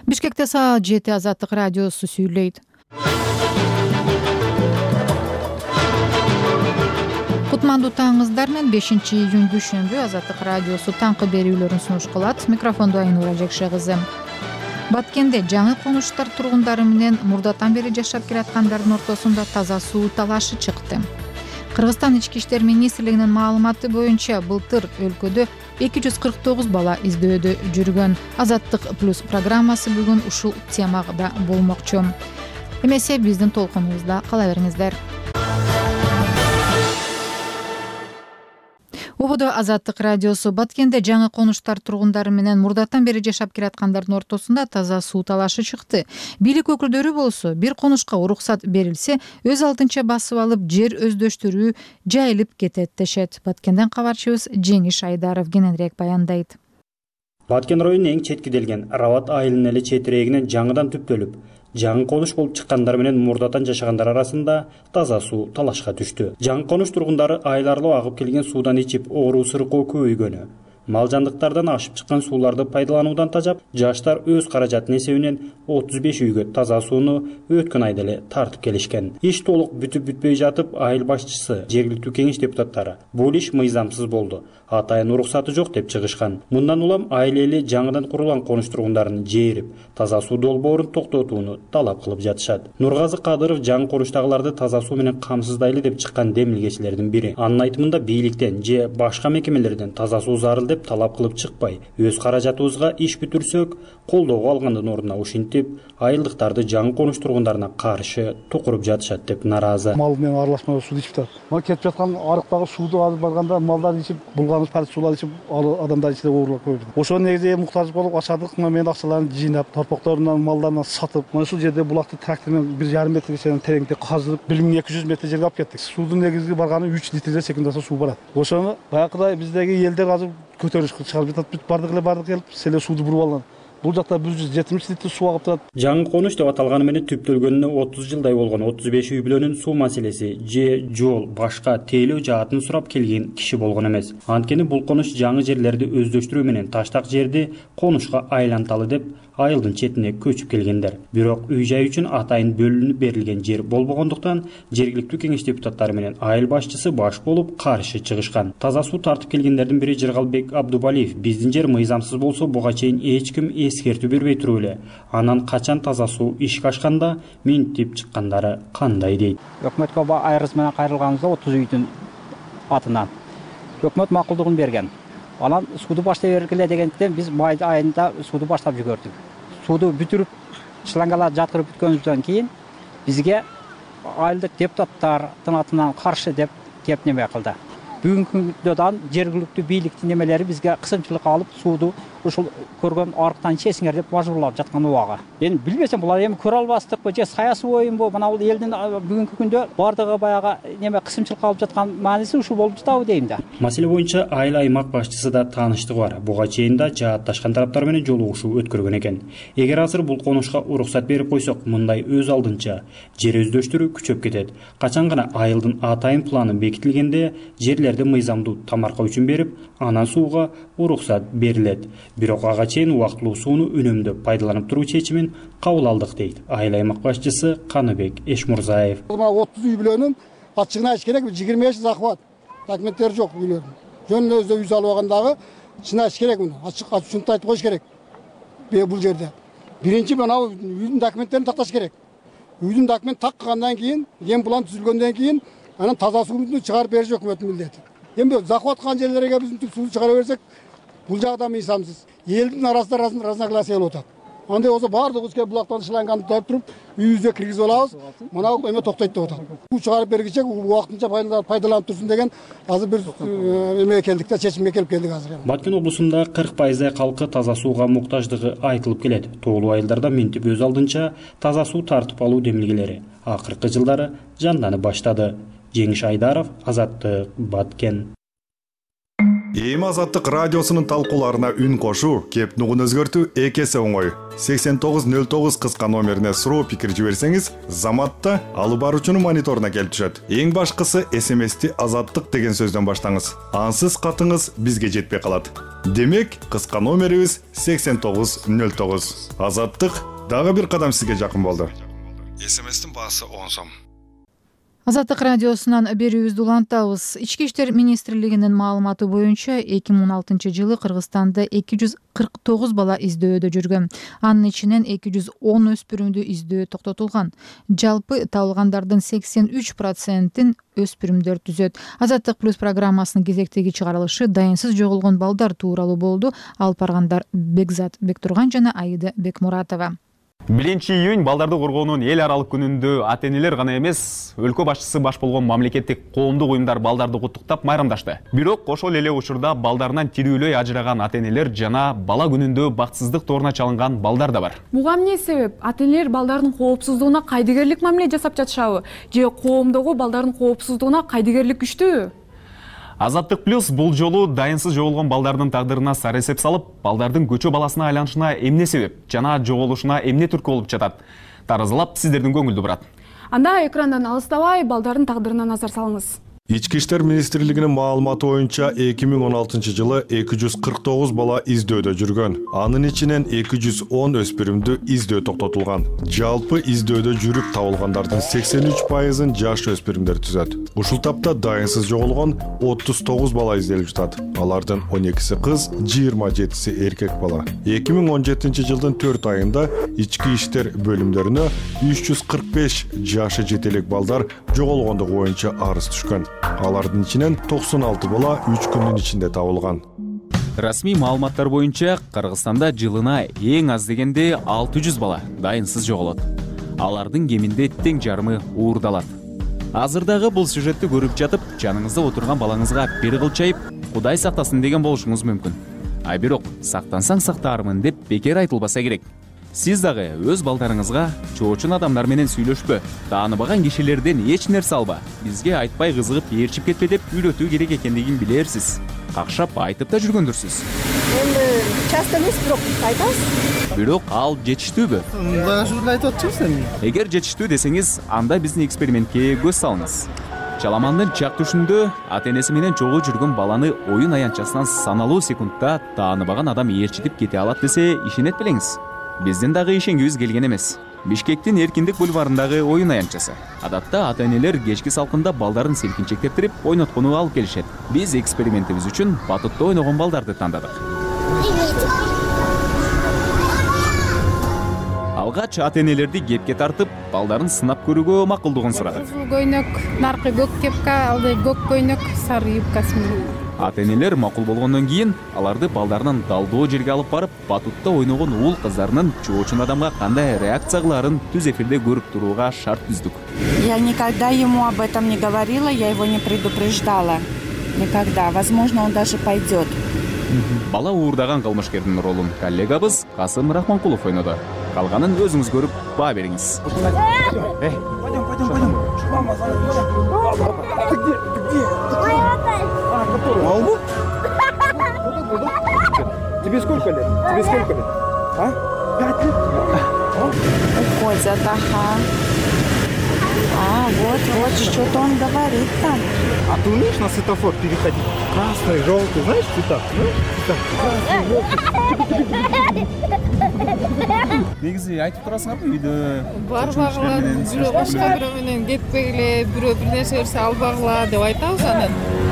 Бишкекте саат 7 Азаттык радиосу сүйлөйт. Кутмандуу таңыңыздар менен 5-июнь дүйшөмбү Азаттык радиосу таңкы берүүлөрүн сунуш кылат. Микрофондо Айнура Жекше кызы. Баткенде жаңы конуштар тургундары менен мурдатан бери жашап келаткандардын ортосунда таза суу талашы чыкты. Кыргызстан ички иштер министрлигинин маалыматы боюнча былтыр өлкөдө 249 бала издөөдө жүргөн. Азаттык плюс программасы бүгүн ушул темада болмокчу. Эмесе биздин толкунубузда кала бериңиздер. Ободо Азаттык радиосу. Баткенде жаңы конуштар тургундары менен мурдатан бери жашап келаткандардын ортосунда таза суу талашы чыкты. Бийлик өкүлдөрү болсо бир конушка уруксат берилсе, өз алдынча басып алып жер өздөштүрүү жайылып кетет дешет. Баткенден кабарчыбыз Жеңиш Айдаров кененирээк баяндайт. Баткен районунун эң четкиделген Рават айылынын эле четирегинен жаңыдан түптөлүп, жаңы конуш болуп чыккандар менен мурдатан жашагандар арасында таза суу талашка түштү. Жаңы конуш тургундары айларлуу агып келген суудан ичип, оору сыркоо көбөйгөнү, мал жандыктардан ашып чыккан сууларды пайдалануудан тажап, жаштар өз каражатынын эсебинен 35 үйгө таза сууну өткөн айда эле тартып келишкен. Иш толук бүтүп-бүтпөй жатып, айыл башчысы, жергиликтүү кеңеш депутаттары бул иш мыйзамсыз болду, атайын уруксаты жок деп чыгышкан. Мындан улам айыл эли жаңыдан курулган конуш тургундарын жээрип, таза суу долбоорун токтотууну талап кылып жатышат. Нургазы Кадыров жаңы конуштагыларды таза суу менен камсыздайлы деп чыккан демилгечилердин бири. Анын айтымында бийликтен же башка мекемелерден таза суу зарыл деп талап кылып чыкпай, өз каражатыбызга иш бүтүрсөк, колдоого алгандын ордуна ушинтип, айылдыктарды жаңы конуш тургундарына каршы тукуруп жатышат деп наразы. Мал менен аралашмай суу ичип жатат. Мына кетип жаткан арыктагы сууду алып барганда малдар ичип, булганып парыз суулар ичип, адамдар ичип оорулар көп. Ошо негизи муктаж болуп ашадык, мен акчаларын жыйнап, торпокторунан, малдарынан сатып, мына ушул жерде булакты трактормен 1,5 метрге чейин тереңде казып, 1200 метр жерге алып кеттик. Суудун негизги барганы 3 литрге секундада суу барат. Ошону баягыдай биздеги элдер азыр көтөрүш чыгарып жатат. Бүт бардык келип, селе сууду буруп алган. Бул жакта 170 литр суу агып турат. Жаңы конуш деп аталганы менен түптөлгөнүнө 30 жылдай болгон 35 үй бүлөнүн суу маселеси же жол, башка тейлөө жаатын сурап келген киши болгон эмес. Анткени бул конуш жаңы жерлерди өздөштүрүү менен таштак жерди конушка айланталы деп айылдын четине көчүп келгендер. Бирок үй-жай үчүн атайын бөлүнүп берилген жер болбогондуктан жергиликтүү кеңеш депутаттары менен айыл башчысы баш болуп каршы чыгышкан. Таза суу тартып келгендердин бири Жыргалбек Абдубалиев биздин жер мыйзамсыз болсо буга чейин эч ким эскертүү бербей туруп эле. Анан качан таза суу ишке ашканда минтип чыккандары кандай дейт. Өкмөткө айрыз менен кайрылганыбызда 30 үйдүн атынан. Өкмөт макулдугун берген. Анан сууду баштай бергиле дегенден биз май айында сууду баштап жүгөрдүк. Сууду бүтүрүп, шлангалар жаткырып бүткөнүздөн кийин бизге айылдык депутаттардын атынан каршы деп кеп неме кылды. Бүгүнкү күндөдан жергиликтүү бийликтин немелери бизге кысымчылык алып, сууду ушул көргөн арыктан ичесиңер деп мажбурлап жаткан убагы. Эми билбесем булар эми көрө албастыкпы же саясий оюнбу? Мына бул элдин бүгүнкү күндө бардыгы баягы неме кысымчылык алып жаткан мааниси ушул болуп жатабы дейм да. Маселе боюнча айыл аймак башчысы да тааныштыгы бар. Буга чейин да жаатташкан тараптар менен жолугушуу өткөргөн экен. Эгер азыр бул конушка уруксат берип койсок, мындай өз алдынча жер өздөштүрүү күчөп кетет. Качан гана айылдын атайын планы бекитилгенде жерлерди мыйзамдуу тамарка үчүн берип, анан сууга уруксат берилет. Бирок ага чейин убактылуу сууну үнөмдөп пайдаланып туруу чечимин кабыл алдык дейт айыл аймак башчысы Каныбек Эшмурзаев. 30 үй бүлөнүн ачыгына айт керек, 25 захват. Документтери жок үйлөрдүн. Жөнүндө өзү үй салып алгандагы чына айт керек, муну ачык ачык айтып коюш керек. Бул жерде биринчи мына үйдүн документтерин такташ керек. Үйдүн документ таккандан кийин, ген план түзүлгөндөн кийин анан таза сууну чыгарып бериш өкмөттүн милдети. Эми захват кылган жерлерге биз сууну чыгара берсек, бул жагда мыйзамсыз. Элдин арасында разногласие болуп атат. Андай болсо баардыгыбыз келип булактан шланганы тартып туруп, үйүбүзгө киргизип алабыз. Мына эме токтойт деп атат. Суу чыгарып бергиче убактынча пайдаланып турсун деген азыр бир эме келдик да, чечимге келип келдик азыр. Баткен облусунда 40% калкы таза сууга муктаждыгы айтылып келет. Тоолуу айылдарда минтип өз алдынча таза суу тартып алуу демилгелери акыркы жылдары жанданып баштады. Жеңиш Айдаров, Азаттык, Баткен. Эми Азаттык радиосунун талкууларына үн кошуу, кеп нугун өзгөртүү эки эсе оңой. 8909 кыска номерине суроо пикир жиберсеңиз, Заматта алып баруучунун мониторуна келип түшөт. Эң башкысы СМСти Азаттык деген сөздөн баштаңыз. Ансыз катыңыз бизге жетпей калат. Демек, кыска номерибиз 8909. Азаттык дагы бир кадам сизге жакын болду. СМСтин баасы 10 сом. Азаттык радиосунан берүүбүздү улантабыз. Ички иштер министрлигинин маалыматы боюнча 2016 жылы Кыргызстанда 249 бала издөөдө жүргөн. Анын ичинен 210 өспүрүмдү издөө токтотулган. Жалпы табылгандардын 83%-ин өспүрүмдөр түзөт. Азаттык плюс программасынын кезектеги чыгарылышы дайынсыз жоголгон балдар тууралуу болду. Алып баргандар Бекзат Бектурган жана Аида Бекмуратова. 1-июнь балдарды коргоонун эл аралык күнүндө ата-энелер гана эмес, өлкө башчысы баш болгон мамлекеттик коомдук уюмдар балдарды куттуктап майрамдашты. Бирок ошол эле учурда балдарынан тирүүлөй ажыраган ата-энелер жана бала күнүндө бактысыздык торуна чалынган балдар да бар. Буга эмне себеп? Ата-энелер балдардын коопсуздугуна кайдыгерлик мамиле жасап жатышабы? Же коомдогу балдардын коопсуздугуна кайдыгерлик күчтүүбү? Азаттык плюс бул жолу дайынсыз жоголгон балдардын тагдырына сар эсеп салып, балдардын көчө баласына айланышына эмне себеп жана жоголушуна эмне түрткү болуп жатат? Таразалап сиздердин көңүлдү бурат. Анда экрандан алыстабай балдардын тагдырына назар салыңыз. Ички иштер министрлигинин маалыматы боюнча 2016 жылы 249 бала издөөдө жүргөн. Анын ичинен 210 өспүрүмдү издөө токтотулган. Жалпы издөөдө жүрүп табылгандардын 83%-ын жаш өспүрүмдөр түзөт. Ушул тапта дайынсыз жоголгон 39 бала изделип жатат. Алардын 12си кыз, 27си эркек бала. 2017 жылдын 4 айында ички иштер бөлүмдөрүнө 345 жашы жете элек балдар жоголгондугу боюнча арыз түшкөн. Алардын ичинен 96 бала 3 күндүн ичинде табылган. Расмий маалыматтар боюнча Кыргызстанда жылына эң аз дегенде 600 бала дайынсыз жоголот. Алардын кеминде тең жарымы уурдалат. Азырдагы бул сюжетти көрүп жатып, жаныңызда отурган балаңызга бир кылчайып, Кудай сактасын деген болушуңуз мүмкүн. А бирок сактансаң сактаармын деп бекер айтылбаса керек. Сиз дагы өз балдарыңызга чоочун адамдар менен сүйлөшпө, тааныбаган кишилерден эч нерсе алба, бизге айтпай кызыгып ээрчип кетпе деп үйрөтүү керек экендигин билерсиз. Какшап айтып да жүргөндүрсүз. Эми часто эмес, бирок айтасыз. Бирок ал жетиштүүбү? Ушул айтып атчысың. Эгер жетиштүү десеңиз, анда биздин экспериментке көз салыңыз. Чаламандын чак түшүндө ата-энеси менен чогуу жүргөн баланы оюн аянтчасынан саналуу секундта тааныбаган адам ээрчитип кете алат десе, ишенет белеңиз. Биздин дагы ишенгибиз келген эмес. Бишкектин Эркиндик бульварындагы оюн аянтчасы. Адатта ата-энелер кечки салкында балдарын селкинчектирип, ойнотконуп алып келишет. Биз экспериментибиз үчүн батутта ойногон балдарды тандадык. Алгач ата-энелерди кепке тартып, балдарын сынап көрүүгө макулдугун сурадык. Көйнөк, наркы көк кепка, алды көк көйнөк, сары юбкасы менен. Ата-энелер макул болгондон кийин аларды балдарынан далдоо жерге алып барып, батутта ойногон уул кыздарынын чоочун адамга кандай реакция кылаарын түз эфирде көрүп турууга шарт түздүк. Я никогда ему об этом не говорила, я его не предупреждала. Никогда. Возможно, он даже пойдет. Бала уурдаган кылмышкердин ролун коллегабыз Касым Рахманкулов ойноду. Калганын өзүңүз көрүп баа бериңиз. Мал? Тебе сколько лет? Тебе сколько лет? А? 5 лет? Уходят, ага. Вот, что-то он говорит там. А ты умеешь на светофор переходить? Красный, желтый, знаешь цвета? Негизи айтып турасыңарбы үйдө? Барбагыла, бирөө башка бирөө менен кетпегиле, бирөө бир нерсе берсе албагыла деп айтабыз анан.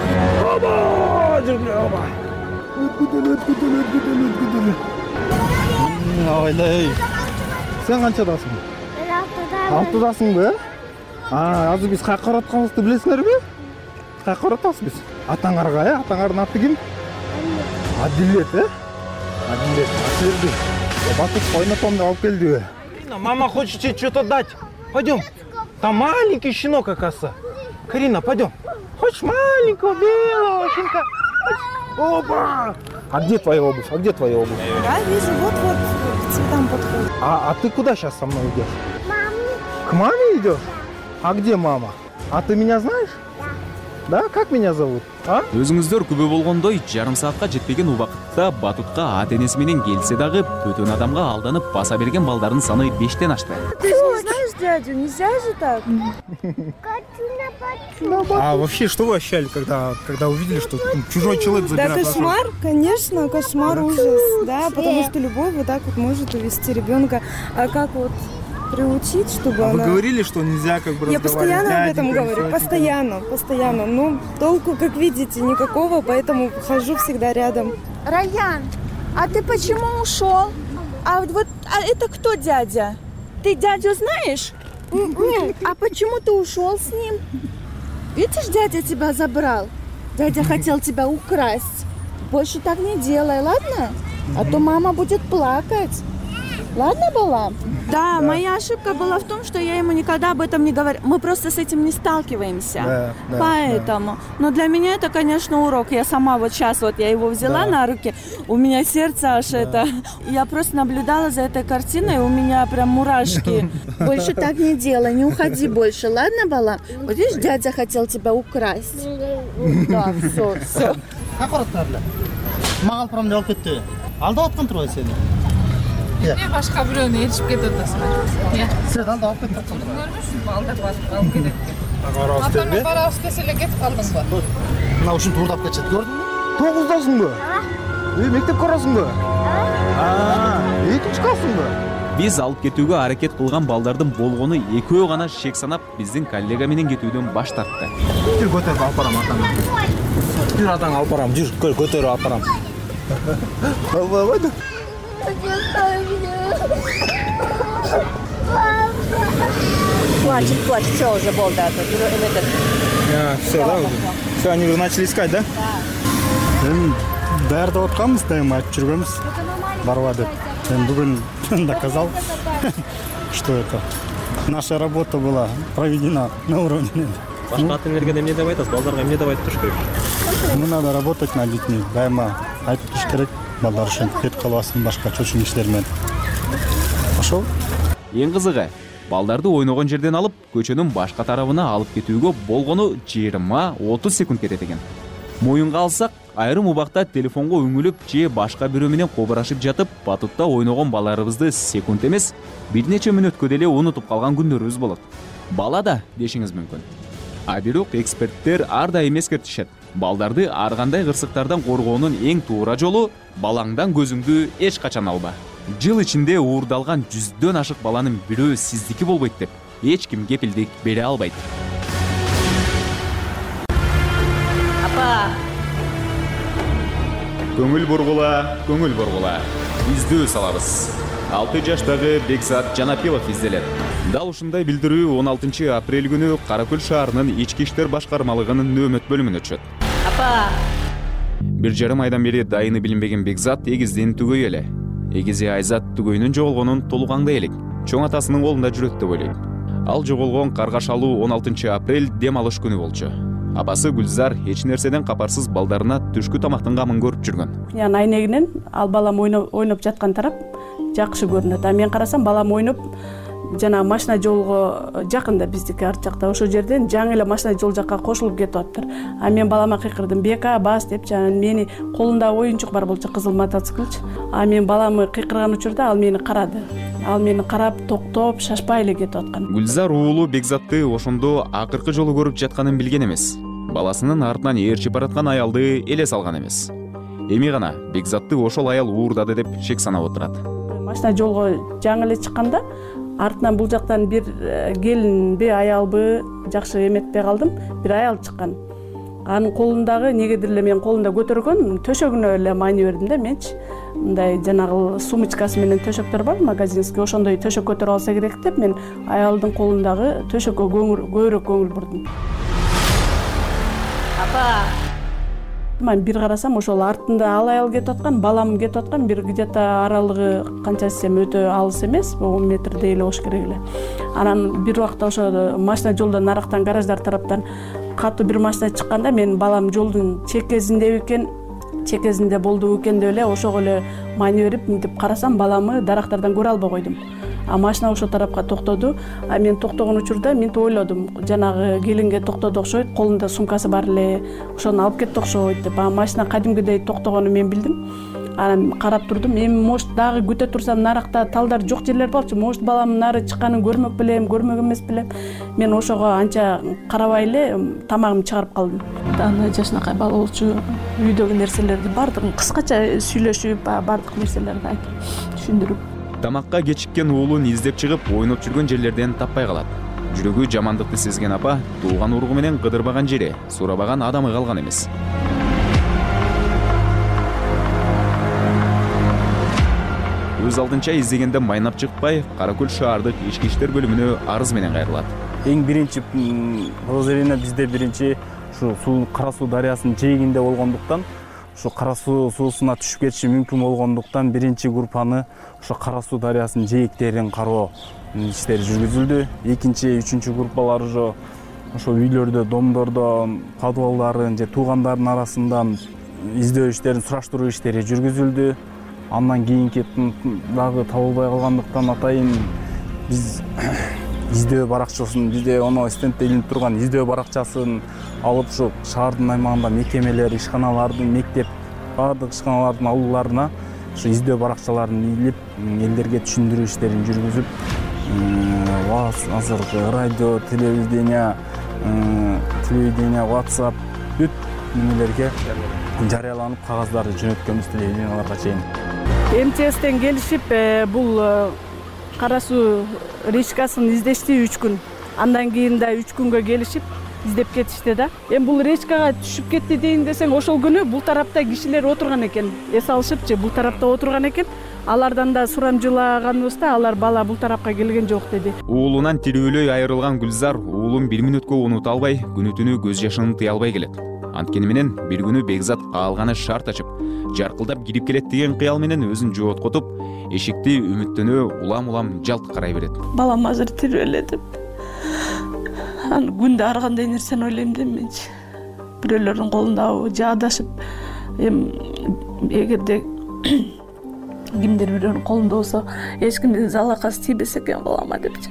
Ойлай. Сен канчадасың? Мен 6-дасың. Азыр биз каяка барып атканыбызды билесиңерби? Каяка барып атабыз биз? Атаңарга, атаңардын аты ким? Адилет, Адилет, Асерди. Батут ойнотом деп алып келди. Мама хочет тебе что-то дать. Пойдем. Там маленький щенок, оказывается. Карина, пойдем. Хочешь маленького белого щенка? Опа! А где твоя обувь? Я вижу, вот к цветам подходит. А ты куда сейчас со мной идешь? Мама. К маме идешь? А где мама? А ты меня знаешь? Да, как меня зовут? А? Өзүңүздөр күбө болгондой жарым саатка жетпеген убакытта батутка ата энеси менен келсе дагы бөтөн адамга алданып баса берген балдардын саны 5тен ашты. Ты же не знаешь дядю, нельзя же так. А вообще, что вы ощущали, когда увидели, что чужой человек забирает? Да, кошмар, конечно, кошмар, ужас, да, потому что любовь вот так вот может увести ребенка. А как вот приучить, чтобы она... Вы говорили, что нельзя как бы Я разговаривать? постоянно об этом говорю, постоянно. Но толку, как видите, никакого, поэтому хожу всегда рядом. Раян, а ты почему ушел? А это кто дядя? Ты дядю знаешь? А почему ты ушел с ним? Видишь, дядя тебя забрал. Дядя хотел тебя украсть. Больше так не делай, ладно? А то мама будет плакать. Ладно, Балам? Да, моя ошибка была в том, что я ему никогда об этом не говорю. Мы просто с этим не сталкиваемся. Поэтому. Но для меня это, конечно, урок. Я сама вот сейчас я его взяла на руки. У меня сердце аж это... Я просто наблюдала за этой картиной, у меня прям мурашки. Больше так не делай, не уходи больше. Ладно, Балам? Вот видишь, дядя хотел тебя украсть. Да, все. Маған промды алып кетті. Алдап атқан тұр ғой сені. Башқа біреуіне ерішіп кетеді осылай. Сен алдап кетті. Көрмешсің бе, алдап алып кетеді. Атамен барамыз деселе кетіп қалдың ба? Мынау үшін турдап кетеді, көрдің бе? 9-дасың ба? Мектеп қарасың ба? Екінші классың ба? Биз алып кетүүгө аракет кылган балдардын болгону экөө гана шек санап биздин коллега менен кетүүдөн баш тартты. Жүр көтөрүп алып барам атаңа. Жүр атаңа алып барам, жүр көтөрүп алып барам. Плачь, все уже болды. Все, да? Все, они уже начали искать, да? Бәрді отқанбыз, дайым айтып жүргенбіз. Барва деп. Мен бүгін доказал, что это наша работа была проведена на уровне. Башка ата-энелерге эмне деп айтасыз? Балдарга эмне деп айтып туруш керек? Ну, надо работать над детьми. Дайыма айтып туруш керек. Балдар үшін кетіп қаласың башка чочун иштермен. Ошол. Эң кызыгы, балдарды ойногон жерден алып, көчөнүн башка тарабына алып кетүүгө болгону 20-30 секунд кетет экен. Моюнга алсак, айрым убакта телефонго үңүлүп же башка бирөө менен кобурашып жатып, батутта ойногон балдарыбызды секунд эмес, бир нече мүнөткө деле унутуп калган күндөрүбүз болот. Бала да дешиңиз мүмкүн. А бирок эксперттер ар дайым эскертишет. Балдарды ар кандай кырсыктардан коргоонун эң туура жолу балаңдан көзүңдү эч качан алба. Жыл ичинде уурдалган 100дөн ашык баланын бирөө сиздики болбойт деп эч ким кепилдик бере албайт. Көңүл бургула. Издөө салабыз. 6 жаштагы Бекзат Жанапилов изделет. Дал ушундай билдирүү 16 апрель күнү Каракөл шаарынын ички иштер башкармалыгынын нөөмөт бөлүмүнө түшөт. Бир жарым айдан бери дайыны билинбеген Бекзат эгизден түгөй эле. Эгизи Айзат түгөйүнүн жоголгонун толук аңдай элек. Чоң атасынын колунда жүрөт деп ойлойт. Ал жоголгон каргашалуу 16 апрель дем алыш күнү болчу. Апасы Гүлзар эч нерседен капарсыз балдарына түшкү тамактын камын көрүп жүргөн. Яны айнегинен ал балам ойноп жаткан тарап жакшы көрүнөт. А мен карасам балам ойноп жана машина жолго жакында биздики арт жакта ошол жерден жаңы эле машина жол жакка кошулуп кетип атыптыр. А мен балама кыйкырдым, "Бека, бас" деп, жана мени колунда оюнчук бар болчу, кызыл мотоциклчу. А мен баламы кыйкырган учурда ал мени карады. Ал мени карап, токтоп, шашпай эле кетип аткан. Гүлзар уулу Бекзатты ошондо акыркы жолу көрүп жатканын билген эмес. Баласынын артынан ээрчип бараткан аялды эле салган эмес. Эми гана Бекзатты ошол аял уурдады деп шек санап отурат. Машина жолго жаңы эле чыкканда артынан бул жактан бир келинби, аялбы жакшы эметпей калдым. Бир аял чыккан. Анын колундагы негедир эле мен колунда көтөргөн төшөгүнө эле майны бердим да менчи. Мындай жанагы сумочкасы менен төшөктөр бар, магазинский, ошондой төшөк көтөрүп алса керек деп мен аялдын колундагы төшөккө көбүрөөк көңүл бурдум. Мен бир карасам ошол артында ал аял кетип аткан, балам кетип аткан, бир где-то аралыгы канча десем өтө алыс эмес, 10 метрдей эле болуш керек эле. Анан бир убакта ошо машина жолдон нарактан гараждар тараптан катуу бир машина чыкканда мен балам жолдун чекесинде болду экен деп эле ошого эле майны берип мынтип карасам баламы дарактардан көрө албай койдум. Машина ошол тарапка токтоду. Мен токтогон учурда мынтип ойлодум, жанагы келинге токтоду окшойт, колунда сумкасы бар эле, ошону алып кетти окшойт деп. Машина кадимгидей токтогонун мен билдим. Анан карап турдум. Эми может дагы күтө турсам, наракта талдар жок жерлер болчу. Может баламдын нары чыкканын көрмөк белем, көрмөк эмес белем. Мен ошого анча карабай эле тамагымды чыгарып калдым. Аны жашынакай бала болчу, үйдөгү нерселерди бардыгын кыскача сүйлөшүп, бардык нерселерди айтып, түшүндүрүп. Тамакка кечиккен уулун издеп чыгып, ойноп жүргөн жерлерден таппай калат. Жүрөгү жамандыкты сезген апа туулган уругу менен кыдырбаган жери, сурабаган адамы калган эмес. Өз алдынча издегенде майнап чыкпай, Каракөл шаардык ички иштер бөлүмүнө арыз менен кайрылат. Эң биринчи подозрение бизде биринчи ушу Кара суу дарыясынын жээгинде болгондуктан, ушу Кара суу суусуна түшүп кетиши мүмкүн болгондуктан биринчи группаны ушу Кара суу дарыясынын жээктерин кароо иштери жүргүзүлдү. Экинчи, үчүнчү группалар уже ошо үйлөрдө, домдордо, подвалдарын же туугандардын арасында издөө иштерин, сураштыруу иштери жүргүзүлдү. Андан кийинки дагы табылбай калгандыктан атайын биз издөө баракчасын, бизде оно стендте илинип турган издөө баракчасын алып ушу шаардын аймагында мекемелер, ишканалардын, мектеп, бардык ишканалардын алууларына ушу издөө баракчаларын илип, элдерге түшүндүрүү иштерин жүргүзүп, азыр радио, телевидение, WhatsApp бүт немелерге жарыяланып, кагаздарды жөнөткөнбүз телевиденияларга чейин. МЧСтен келишип, бул Кара суу речкасын издешти 3 күн. Андан кийин да 3 күнгө келишип, издеп кетишти да. Эми бул речкага түшүп кетти дейин десең, ошол күнү бул тарапта кишилер отурган экен. Эс алышыпчы, бул тарапта отурган экен. Алардан да сурамжылаганыбызда, алар бала бул тарапка келген жок деди. Уулунан тирүүлөй айрылган Гүлзар уулун 1 мүнөткө унута албай, күнү-түнү көз жашын тыя албай келет. Анткени менен бир күнү Бекзат каалганы шарт ачып, жаркылдап кирип келет деген кыял менен өзүн жооткотуп, эшикти үмүттөнө улам-улам жалт карай берет. Балам азыр тирүү эле деп. Аны күндө ар кандай нерсени ойлойм да менчи. Бирөөлөрдүн колунда жаадашып, эгерде кимдир бирөөнүн колунда болсо, эч кимдин залакасы тийбесе экен балама депчи.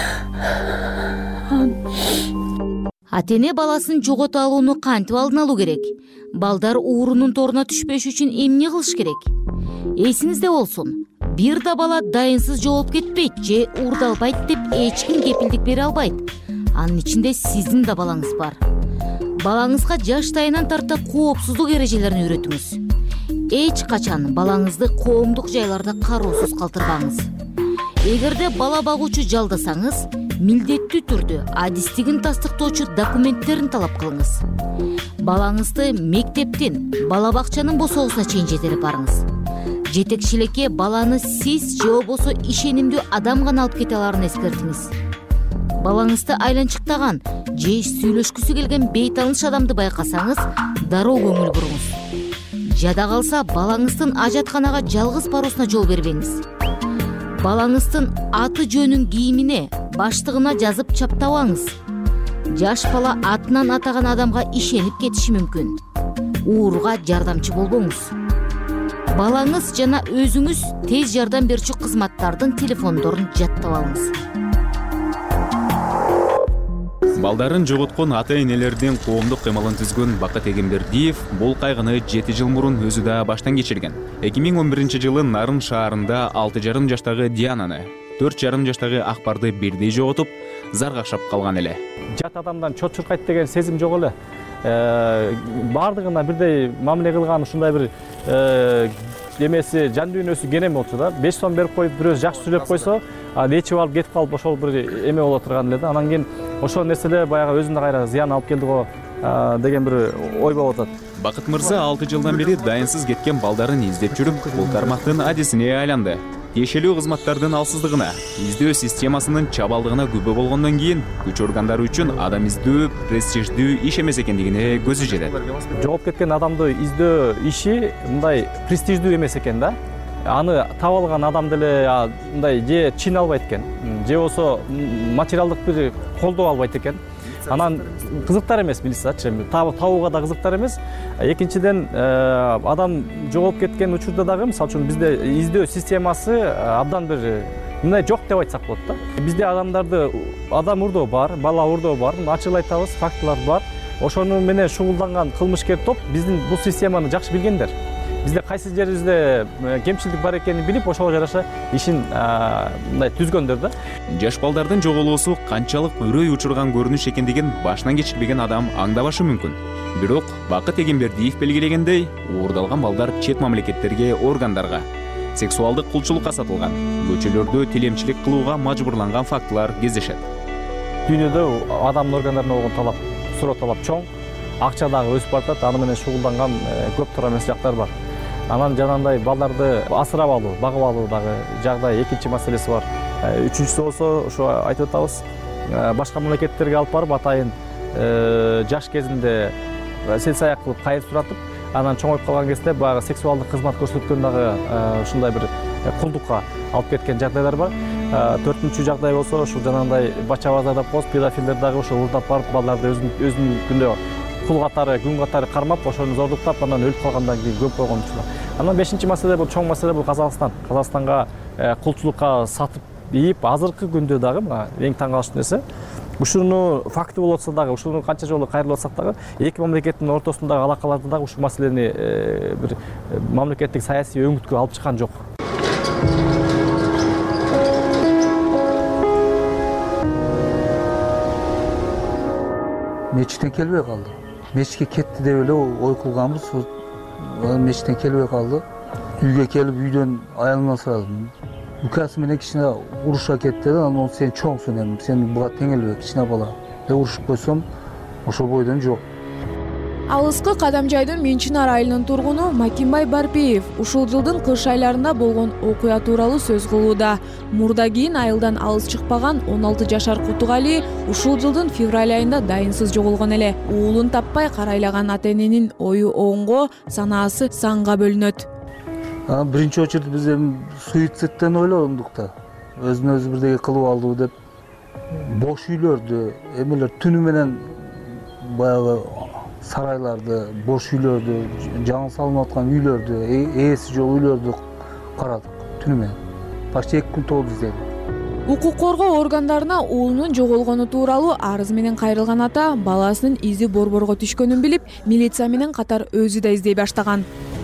Ата-эне баласын жогото алууну кантип алдын алуу керек? Балдар уурунун торуна түшпөш үчүн эмне кылыш керек? Эсиңизде болсун, бир да бала дайынсыз жоолуп кетпейт же уурдалбайт деп эч ким кепилдик бере албайт. Анын ичинде сиздин да балаңыз бар. Балаңызга жаштайынан тарта коопсуздук эрежелерин үйрөтүңүз. Эч качан балаңызды коомдук жайларда кароосуз калтырбаңыз. Эгерде бала багуучу жалдасаңыз, милдеттүү түрдө адистигин тастыктоочу документтерин талап кылыңыз. Балаңызды мектептен, бала бакчанын босоосуна чейин жетелеп барыңыз. Жетекчилекке баланы сиз же болбосо ишенимдүү адам гана алып кете аларын эскертиңиз. Балаңызды айланчыктаган же сүйлөшкүсү келген бейтаныш адамды байкасаңыз, дароо көңүл буруңуз. Жада калса, балаңыздын ажатканага жалгыз баруусуна жол бербеңиз. Балаңыздын аты жөнүн кийимине, баштыгына жазып чаптабаңыз. Жаш бала атынан атаган адамга ишенип кетиши мүмкүн. Ууруга жардамчы болбоңуз. Балаңыз жана өзүңүз тез жардам берүүчү кызматтардын телефондорун жаттап алыңыз. Балдарын жоготкон ата-энелердин коомдук кыймылын түзгөн Бакыт Эгембердиев бул кайгыны 7 жыл мурун өзү да баштан кечирген. 2011-жылы Нарын шаарында 6,5 жаштагы Диананы, 4,5 жаштагы Акбарды бирдей жоготуп, заргакшап калган эле. Жат адамдан чот чуркайт деген сезим жок эле. Бардыгына бирдей мамиле кылган ушундай бир эмеси, жан дүйнөсү кенен болчу да. 5 сом берип коюп, бирөөсү жакшы сүйлөп койсо, нечип алып кетип калып ошол бир эме боло турган эле да. Анан кийин ошол нерселер баягы өзүнө кайра зыян алып келди го деген бир ой болуп атат. Бакыт мырза 6 жылдан бери дайынсыз кеткен балдарын издеп жүрүп, бул тармактын адисине айланды. Тиешелүү кызматтардын алсыздыгына, издөө системасынын чабалдыгына күбө болгондон кийин күч органдары үчүн адам издөө престиждүү иш эмес экендигине көзү жетет. Жоголуп кеткен адамды издөө иши мындай престиждүү эмес экен да. Аны таап алган адам деле мындай же чин албайт экен, же болсо материалдык бир колдоо албайт экен. Анан кызыктар эмес милициячы, табууга да кызыктар эмес. Экинчиден адам жоголуп кеткен учурда дагы, мисалы үчүн бизде издөө системасы абдан бир мындай жок деп айтсак болот да. Бизде адам урдоо бар, бала урдоо бар, ачык айтабыз, фактылар бар. Ошону менен шугулданган кылмышкер топ биздин бул системаны жакшы билгендер. Бизде кайсы жерибизде кемчилик бар экенин билип, ошого жараша ишин мындай түзгөндөр да. Жаш балдардын жоголуусу канчалык үрөй учурган көрүнүш экендигин башынан кечирбеген адам аңдабашы мүмкүн. Бирок Бакыт Эгембердиев белгилегендей, уурдалган балдар чет мамлекеттерге, органдарга, сексуалдык кулчулукка сатылган, көчөлөрдө тилемчилик кылууга мажбурланган фактылар кездешет. Дүйнөдө адамдын органдарына болгон талап, суроо талап чоң, акча дагы өсүп баратат, аны менен шугулданган көп туура эмес жактар бар. Анан жанагындай балдарды асырап алуу, багып алуу дагы жагдай экинчи маселеси бар. Үчүнчүсү болсо, ошо айтып атабыз, башка мамлекеттерге алып барып атайын жаш кезинде сел саяк кылып кайыр суратып, анан чоңоюп калган кезде баягы сексуалдык кызмат көрсөткөн дагы ушундай бир кулдукка алып кеткен жагдайлар бар. Төртүнчү жагдай болсо, ушул жанагындай бача базарда коз педофилдер дагы ошо урдап барып балдарды өзүнүн күндө кул катары, күн катары кармап, ошону зордуктап, анан өлүп калгандан кийин көп болгон учурлар. Анан бешинчи маселе бул чоң маселе бул Казакстан. Казакстанга кулчулукка сатып ийип, азыркы күндө дагы эң таң калыштуу нерсе, ушуну факты болуп атса дагы, ушуну канча жолу кайрылып атсак дагы, эки мамлекеттин ортосундагы алакаларды дагы ушул маселени бир мамлекеттик саясий өңүткө алып чыккан жок. Мечиттен келбей калды. Мечитке кетти деп эле ой кылганбыз. Мечиттен келбей калды. Үйгө келип үйдөн аялымдан сурадым. Укасы менен кичине уруша кетти да, анан сен чоңсуң эми, сен буга тең эле кичине бала. Урушуп койсом, ошол бойдон жок. Алыскы Кадамжайдын Менчинар айылынын тургуну Макимбай Барпиев ушул жылдын кыш айларында болгон окуя тууралуу сөз кылууда. Мурда кийин айылдан алыс чыкпаган 16 жашар Кутугали ушул жылдын февраль айында дайынсыз жоголгон эле. Уулун таппай карайлаган ата-эненин ою оңго, санаасы санга бөлүнөт. Биринчи очередь биз эми суицидтен ойлогондук да. Өзүн өзү бирдеге кылып алуу деп. Бош үйлөрдү, эмелер түнү менен баягы сарайларды, бош үйлөрдү, жаңы салынып аткан үйлөрдү, ээси жок үйлөрдү карадык түнү менен. Почти 2 күн толду издедик. Укук коргоо органдарына уулунун жоголгону тууралуу арыз менен кайрылган ата баласынын изи борборго түшкөнүн билип, милиция менен катар өзү да издей баштаган.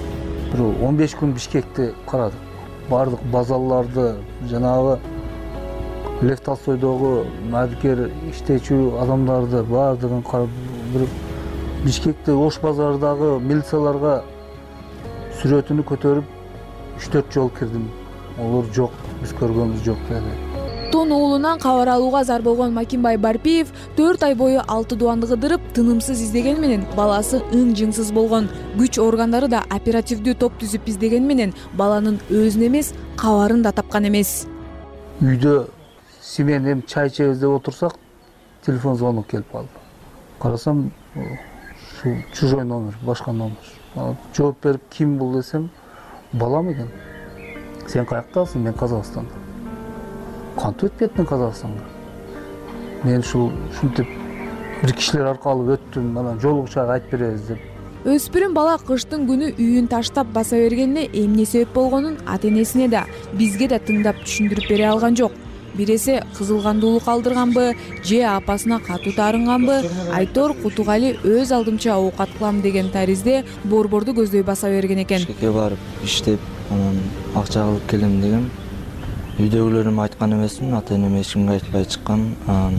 15 күн Бишкекти карадык. Бардык базаларды, жанагы Лев Толстойдогу мадикер иштечү адамдарды бардыгын карап, Бишкекте Ош базардагы милицияларга сүрөтүнү көтөрүп 3-4 жол кирдим. Олар жок, биз көргөнүбүз жок деди. Тон уулунан кабар алууга зар болгон Макимбай Барпиев 4 ай бою 6 дубанды кыдырып, тынымсыз издеген менен баласы ың-жыңсыз болгон. Күч органдары да оперативдүү топ түзүп издеген менен баланын өзүн эмес, кабарын да тапкан эмес. Үйдө семьям чай ичебиз деп отурсак, телефон звонок келип калды. Карасам, чужой номер, башка номер. Жооп берип, ким бул десем, балам экен. Сен каяктасың? Мен Казакстанда. Кантип өтүп кеттиң Казакстанга? Мен ушинтип бир кишилер аркылуу өттүм, анан жолугучага айтып беребиз деп. Өспүрүм бала кыштын күнү үйүн таштап баса бергенине эмне себеп болгонун ата-энесине да, бизге да тыңдап түшүндүрүп бере алган жок. Биресе кызылгандуулук алдырганбы, же апасына катуу таарынганбы, Айтор Кутугали өз алдымча оокат кылам деген таризде борборду көздөй баса берген экен. Бишкекке барып иштеп, анан акча алып келем дегем. Үйдөгүлөрүм айткан эмесмин, ата-энеме эч кимге айтпай чыккан.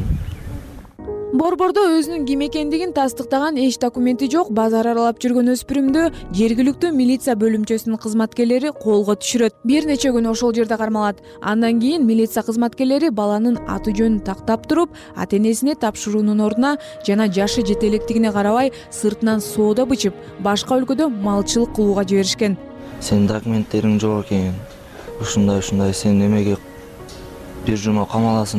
Борбордо өзүнүн ким экендигин тастыктаган эч документи жок базар аралап жүргөн өспүрүмдү жергиликтүү милиция бөлүмчөсүнүн кызматкерлери колго түшүрөт. Бир нече күн ошол жерде кармалат. Андан кийин милиция кызматкерлери баланын аты жөнүн тактап туруп, ата-энесине тапшыруунун ордуна жана жашы жете электигине карабай сыртынан соода бычып, башка өлкөдө малчылык кылууга жиберишкен. Сенин документтериң жок экен. Ушундай сен эмеге бир жума камаласың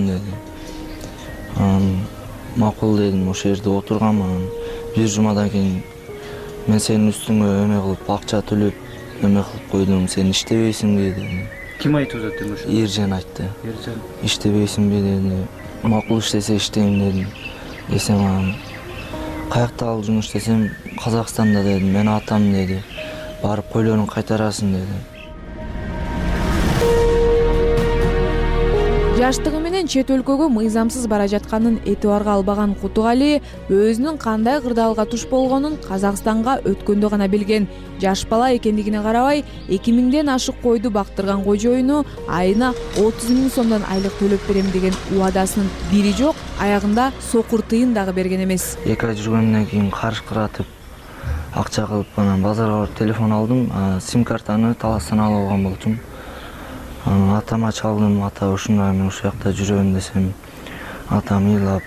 деди. Макул дедим, ошол жерде отурганмын. Бир жумадан кийин мен сенин үстүңө эме кылып, акча төлөп, эме кылып койдум, сен иштебейсиңби деди. Ким айтып жатты ошо? Эржен айтты. Эржен. Иштебейсиңби деди. Макул иштесе иштейм дедим. Десем анан каякта ал жумуш десем, Казакстанда дедим, мен атам деди. Барып койлорун кайтарасың деди. Жаштыгы менен чет өлкөгө мыйзамсыз бара жатканын этибарга албаган Кутугали өзүнүн кандай кырдаалга туш болгонун Казакстанга өткөндө гана билген. Жаш бала экендигине карабай 2000ден ашык койду бактырган кожоюну айына 30 000 сомдон айлык төлөп берем деген убадасынын бири жок, аягында сокур тыйын дагы берген эмес. 2 ай жүргөндөн кийин карышкыратып акча кылып анан базарга барып телефон алдым, сим картаны Таластан алып алган болчумун. Атама чалдым, ата ушундай мен ушул жакта жүрөм десем, атам ыйлап,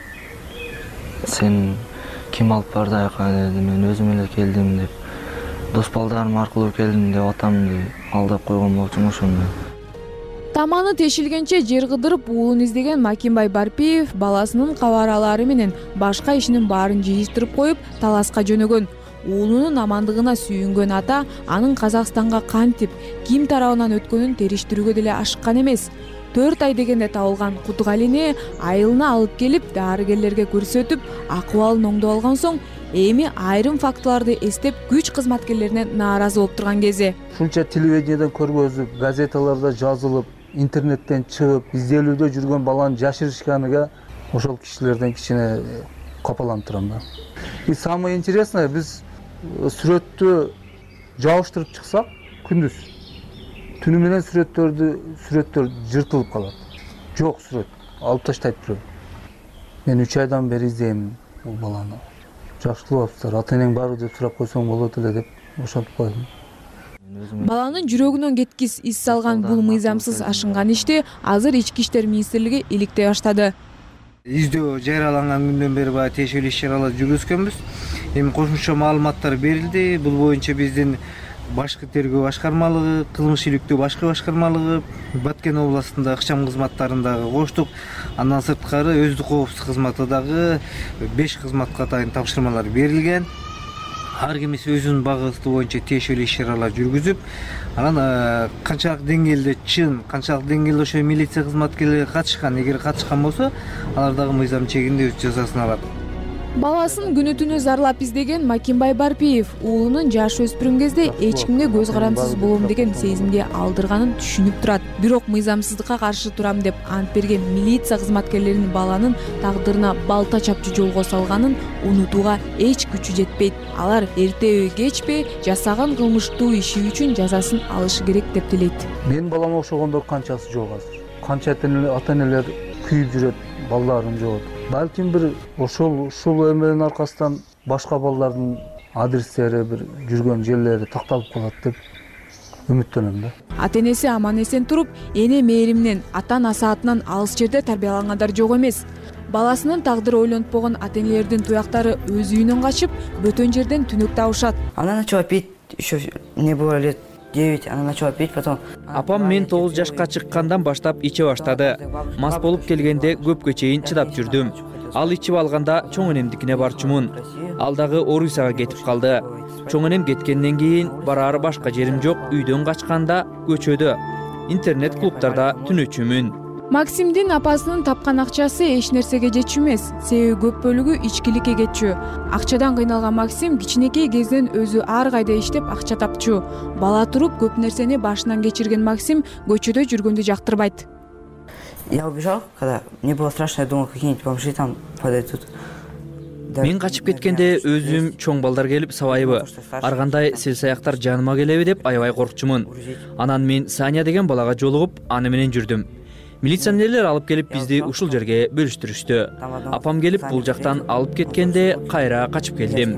сен ким алып барды айка деди, мен өзүм эле келдим деп, дос балдарым аркылуу келдим деп атамды алдап койгон болчумун ошондо. Таманы тешилгенче жер кыдырып уулун издеген Макимбай Барпиев баласынын кабаралары менен башка ишинин баарын жыйыштырып коюп Таласка жөнөгөн. Уулунун амандыгына сүйүнгөн ата анын Казакстанга кантип, ким тарабынан өткөнүн териштирүүгө деле ашыккан эмес. 4 ай дегенде табылган Кутугалини айылына алып келип дарыгерлерге көрсөтүп, акыбалын оңдоп алган соң, эми айрым фактыларды эстеп күч кызматкерлерине нааразы болуп турган кези. Ушунча телевидениеден көргөзүп, газеталарда жазылып, интернеттен чыгып, изделүүдө жүргөн баланы жашырышканыга ошол кишилерден кичине капаланып турам да. И самое интересное, биз сүрөттү жабыштырып чыксак күндүз, түнү менен сүрөттөр жыртылып калат. Жок сүрөт, алып таштайт бирөө. Мен 3 айдан бери издейм бул баланы. Жакшы кылыпсыздар, ата-энең барбы деп сурап койсоң болот эле деп ошентип койдум. Баланын жүрөгүнөн кеткис ис салган бул мыйзамсыз ашынган ишти азыр Ички иштер министрлиги иликтей баштады. Издөө жарыяланган күндөн бери баягы тиешелүү иш-чаралар жүргүзгөнбүз. Эми кошумча маалыматтар берилди. Бул боюнча биздин башкы тергөө башкармалыгы, кылмыш иликтөө башкы башкармалыгы, Баткен областында ыкчам кызматтарын дагы коштук. Андан сырткары өздүк коопсуздук кызматы дагы 5 кызматка атайын тапшырмалар берилген. Ар кимиси өзүнүн багыты боюнча тиешелүү иш-чаралар жүргүзүп, анан канчалык деңгээлде чын, канчалык деңгээлде ошо милиция кызматкерлери катышкан, эгер катышкан болсо, алар дагы мыйзам чегинде өз жазасын алат. Баласын күнү түнү зарлап издеген Макимбай Барпиев уулунун жаш өспүрүм кезде эч кимге көз карандысыз болом деген сезимге алдырганын түшүнүп турат. Бирок мыйзамсыздыкка каршы турам деп ант берген милиция кызматкерлеринин баланын тагдырына балта чапчы жолго салганын унутууга эч күчү жетпейт. Алар эртеби кечпи жасаган кылмыштуу иши үчүн жазасын алышы керек деп тилейт. Менин балама окшогондор канчасы жок азыр. Канча ата-энелер күйүп жүрөт, балдарын жогот. Балким бир ушул эменин аркасынан башка балдардын адрестери, бир жүргөн жерлери такталып калат деп үмүттөнөм да. Ата-энеси аман-эсен туруп, эне мээриминен ата-анасы атынан алыс жерде тарбиялангандар жок эмес. Баласынын тагдыры ойлонтпогон ата-энелердин туяктары өз үйүнөн качып, бөтөн жерден түнөк табышат. Она начала пить, еще мне было лет 9, она начала пить, потом... Апам мен 9 жашка чыккандан баштап иче баштады. Мас болуп келгенде көпкө чейин чыдап жүрдүм. Ал ичип алганда чоң энемдикине барчумун. Ал дагы Орусияга кетип калды. Чоң энем кеткенден кийин барары башка жерим жок, үйдөн качканда көчөдө, интернет клубтарда түнөчүмүн. Максимдин апасынын тапкан акчасы эч нерсеге жетчү эмес, себеби көп бөлүгү ичкиликке кетчү. Акчадан кыйналган Максим кичинекей кезден өзү ар кайда иштеп акча тапчу. Бала туруп көп нерсени башынан кечирген Максим көчөдө жүргөндү жактырбайт. Я убежал, когда мне было страшно, я думал, какие-нибудь бомжи там подойдут. Мен качып кеткенде өзүм чоң балдар келип сабайбы, ар кандай селсаяктар жаныма келеби деп аябай коркчумун. Анан мен Саня деген балага жолугуп, аны менен жүрдүм. Милиционерлер алып келип бизди ушул жерге бөлүштүрүштү. Апам келип бул жактан алып кеткенде кайра качып келдим.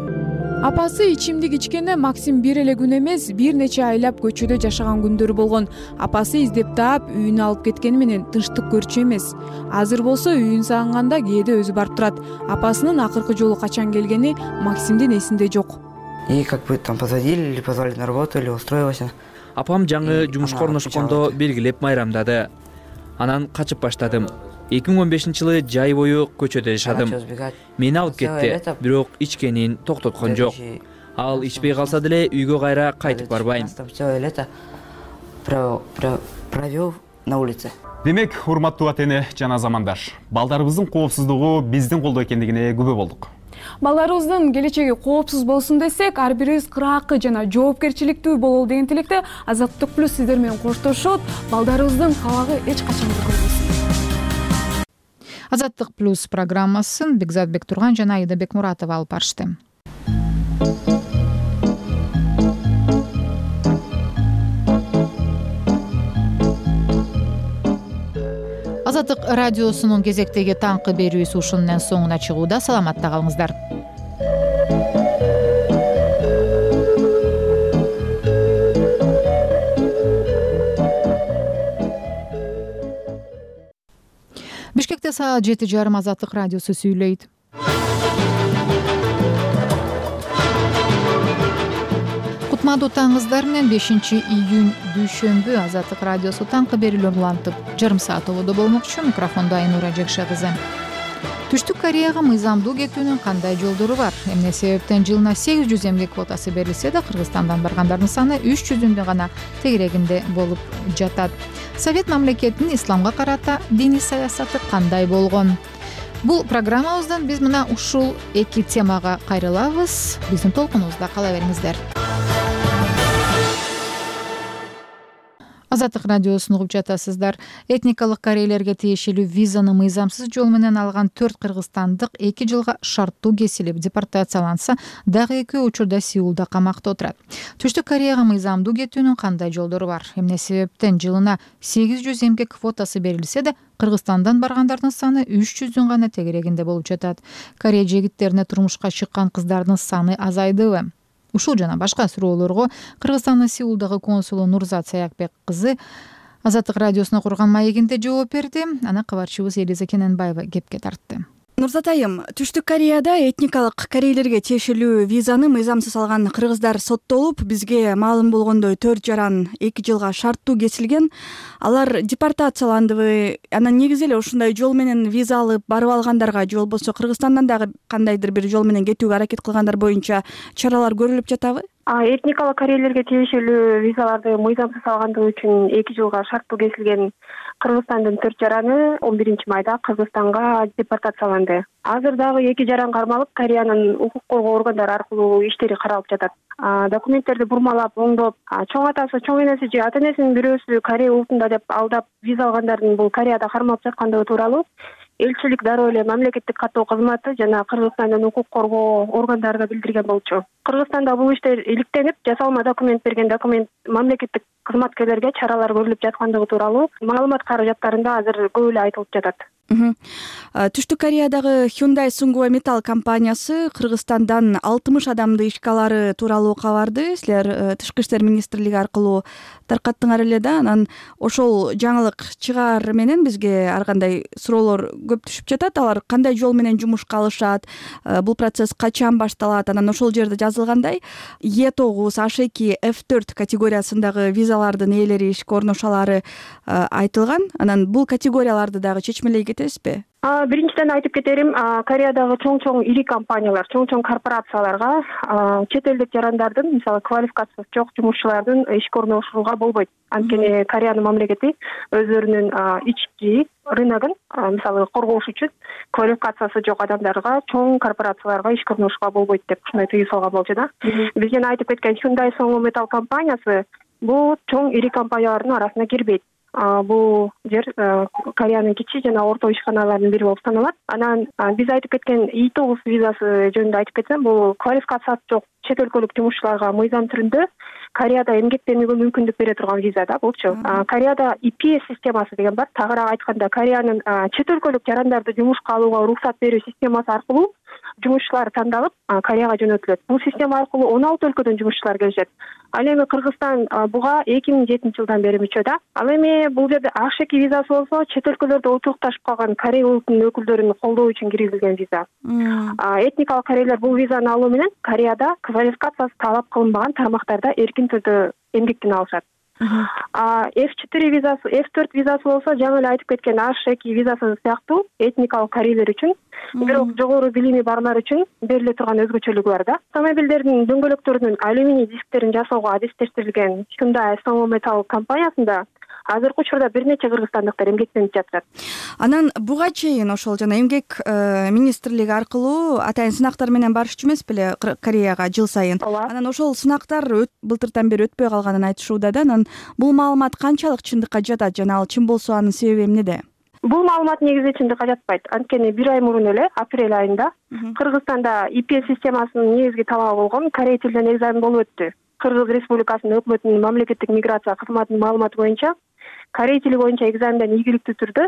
Апасы ичимдик ичкенде Максим бир эле күн эмес, бир нече айлап көчөдө жашаган күндөрү болгон. Апасы издеп таап, үйүнө алып кеткени менен тынчтык көрчү эмес. Азыр болсо үйүн сагынганда кээде өзү барып турат. Апасынын акыркы жолу качан келгени Максимдин эсинде жок. И как бы там посадили или позвали на работу или устроилась. Апам жаңы жумушка орношкондо белгилеп майрамдады. Анан качып баштадым. 2015-жылы жай бою көчөдө жашадым. Мени алып кетти, бирок ичкенин токтоткон жок. Ал ичпей калса деле үйгө кайра кайтып барбайм. Провел на улице. Демек, урматтуу ата-эне жана замандар, балдарыбыздын коопсуздугу биздин колдо экендигине күбө болдук. Балдарыбыздын келечеги коопсуз болсун десек, ар бирибиз кыраакы жана жоопкерчиликтүү бололу деген тилекте Азаттык плюс сиздер менен коштошот. Балдарыбыздын кабагы эч качан көрбөсүн. Азаттык плюс программасын Бекзат Бектурган жана Аида Бекмуратова алып барышты. Азаттык радиосунун кезектеги таңкы берүүсү ушунун соңуна чыгууда. Саламатта калыңыздар. Бишкекте саат 7:30 Азаттык радиосу сүйлөйт. Кутмандуу таңыңыздар менен 5-июнь дүйшөмбү Азаттык радиосу таңкы берүүлөр улантып жарым саат ободо болмокчу. Микрофондо Айнура Жекшегизы. Түштүк Кореяга мыйзамдуу кетүүнүн кандай жолдору бар? Эмне себептен жылына 800 эмгек квотасы берилсе да Кыргызстандан баргандардын саны 300-дөн гана тегерегинде болуп жатат. Совет мамлекетинин исламга карата диний саясаты кандай болгон? Бул программабыздан биз мына ушул эки темага кайрылабыз. Биздин толкунубузда кала бериңиздер. Азаттык радиосун угуп жатасыздар. Этникалык корейлерге тиешелүү визаны мыйзамсыз жол менен алган 4 кыргызстандык 2 жылга шарттуу кесилип депортацияланса, дагы 2 учурда Сеулда камакта отурат. Түштүк Кореяга мыйзамдуу кетүүнүн кандай жолдору бар? Эмне себептен жылына 800 эмгек квотасы берилсе да Кыргызстандан баргандардын саны 300-дөн гана тегерегинде болуп жатат. Корея жигиттерине турмушка чыккан кыздардын саны азайдыбы? Ушул жана башка суроолорго Кыргызстандын Сеулдагы консулу Нурзат Саякбек кызы Азаттык радиосуна курган маегинде жооп берди. Аны кабарчыбыз Элиза Кененбаева кепке тартты. Нурзат айым, Түштүк Кореяда этникалык корейлерге тиешелүү визаны мыйзамсыз алган кыргыздар соттолуп, бизге маалым болгондой 4 жаран 2 жылга шарттуу кесилген. Алар депортацияландыбы? Анан негизи эле ушундай жол менен виза алып барып алгандарга же болбосо Кыргызстандан дагы кандайдыр бир жол менен кетүүгө аракет кылгандар боюнча чаралар көрүлүп жатабы? Этникалык корейлерге тиешелүү визаларды мыйзамсыз алгандыгы үчүн 2 жылга шарттуу кесилген Кыргызстандын 4 жараны 11 майда Кыргызстанга депортацияланды. Азыр дагы 2 жаран кармалып, Кореянын укук коргоо органдары аркылуу иштери каралып жатат. Документтерди бурмалап, оңдоп, чоң атасы, чоң энеси же ата энесинин бирөөсү Корея улутунда деп алдап виза алгандардын бул Кореяда кармалып жаткандыгы тууралуу элчилик дароо эле мамлекеттик каттоо кызматы жана Кыргызстандын укук коргоо органдарына билдирген болчу. Кыргызстанда бул иштер иликтенип, жасалма документ берген мамлекеттик кызматкерлерге чаралар көрүлүп жаткандыгы тууралуу маалымат каражаттарында азыр көп эле айтылып жатат. Түштүк Кореядагы Hyundai Sunguwa Metal компаниясы Кыргызстандан 60 адамды ишке алары тууралуу кабарды силер Тышкы иштер министрлиги аркылуу таркаттыңар эле да. Анан ошол жаңылык чыгаар менен бизге ар кандай суроолор көп түшүп жатат. Алар кандай жол менен жумушка алышат? Бул процесс качан башталат? Анан ошол жерде жазылгандай E9, H2, F4 категориясындагы визалардын ээлери ишке орношалары айтылган. Анан бул категорияларды дагы чечмелей кетесизби? Биринчиден айтып кетерим, Кореядагы чоң ири компаниялар, чоң корпорацияларга чет элдик жарандардын, мисалы квалификациясы жок жумушчулардын ишке орношууга болбойт. Анткени Кореянын мамлекети өзлөрүнүн ички рыногун, мисалы коргош үчүн квалификациясы жок адамдарга, чоң корпорацияларга ишке орношууга болбойт деп ушундай тыюу салган болчу да. Бизден айтып кеткен Hyundai Sunguwa Metal компаниясы бул чоң ири компаниялардын арасына кирбейт. Бул жер Кореянын кичи жана орто ишканаларынын бири болуп саналат. Анан биз айтып кеткен E9 визасы жөнүндө айтып кетсем, бул квалификациясы жок чет өлкөлүк жумушчуларга мыйзам түрүндө Кореяда эмгектенүүгө мүмкүндүк бере турган виза да болчу. Кореяда EPS системасы деген бар. Тагыраак айтканда, Кореянын чет өлкөлүк жарандарды жумушка алууга уруксат берүү системасы аркылуу жумушчулар тандалып Кореяга жөнөтүлөт. Бул система аркылуу 16 өлкөдөн жумушчулар келишет. Ал эми Кыргызстан буга 2007 жылдан бери мүчө да. Ал эми бул жерде H2 визасы болсо, чет өлкөлөрдө отурукташып калган Корея улутунун өкүлдөрүн колдоо үчүн киргизилген виза. Этникалык корейлер бул визаны алуу менен Кореяда квалификациясы талап кылынбаган тармактарда эркин түрдө эмгектене алышат. F4 визасы, F4 визасы болсо, жаңы эле айтып кеткен H2 визасы сыяктуу этникалык корейлер үчүн, бирок жогору билими барлар үчүн бериле турган өзгөчөлүгү бар да. Автомобилдердин дөңгөлөктөрүнүн алюминий дисктерин жасоого адестештирилген Hyundai Sunguwa Metal компаниясында азыркы учурда бир нече кыргызстандыктар эмгектенип жатышат. Анан буга чейин ошол жана эмгек министрлиги аркылуу атайын сынактар менен барышчу эмес беле Кореяга жыл сайын. Анан ошол сынактар былтыртан бери өтпөй калганын айтышууда да. Анан бул маалымат канчалык чындыкка жатат жана ал чын болсо анын себеби эмнеде? Бул маалымат негизи чындыкка жатпайт. Анткени 1 ай мурун эле апрель айында Кыргызстанда ИПС системасынын негизги талабы болгон корей тилинен экзамен болуп өттү. Кыргыз Республикасынын өкмөтүнүн мамлекеттик миграция кызматынын маалыматы боюнча корей тили боюнча экзаменден ийгиликтүү түрдө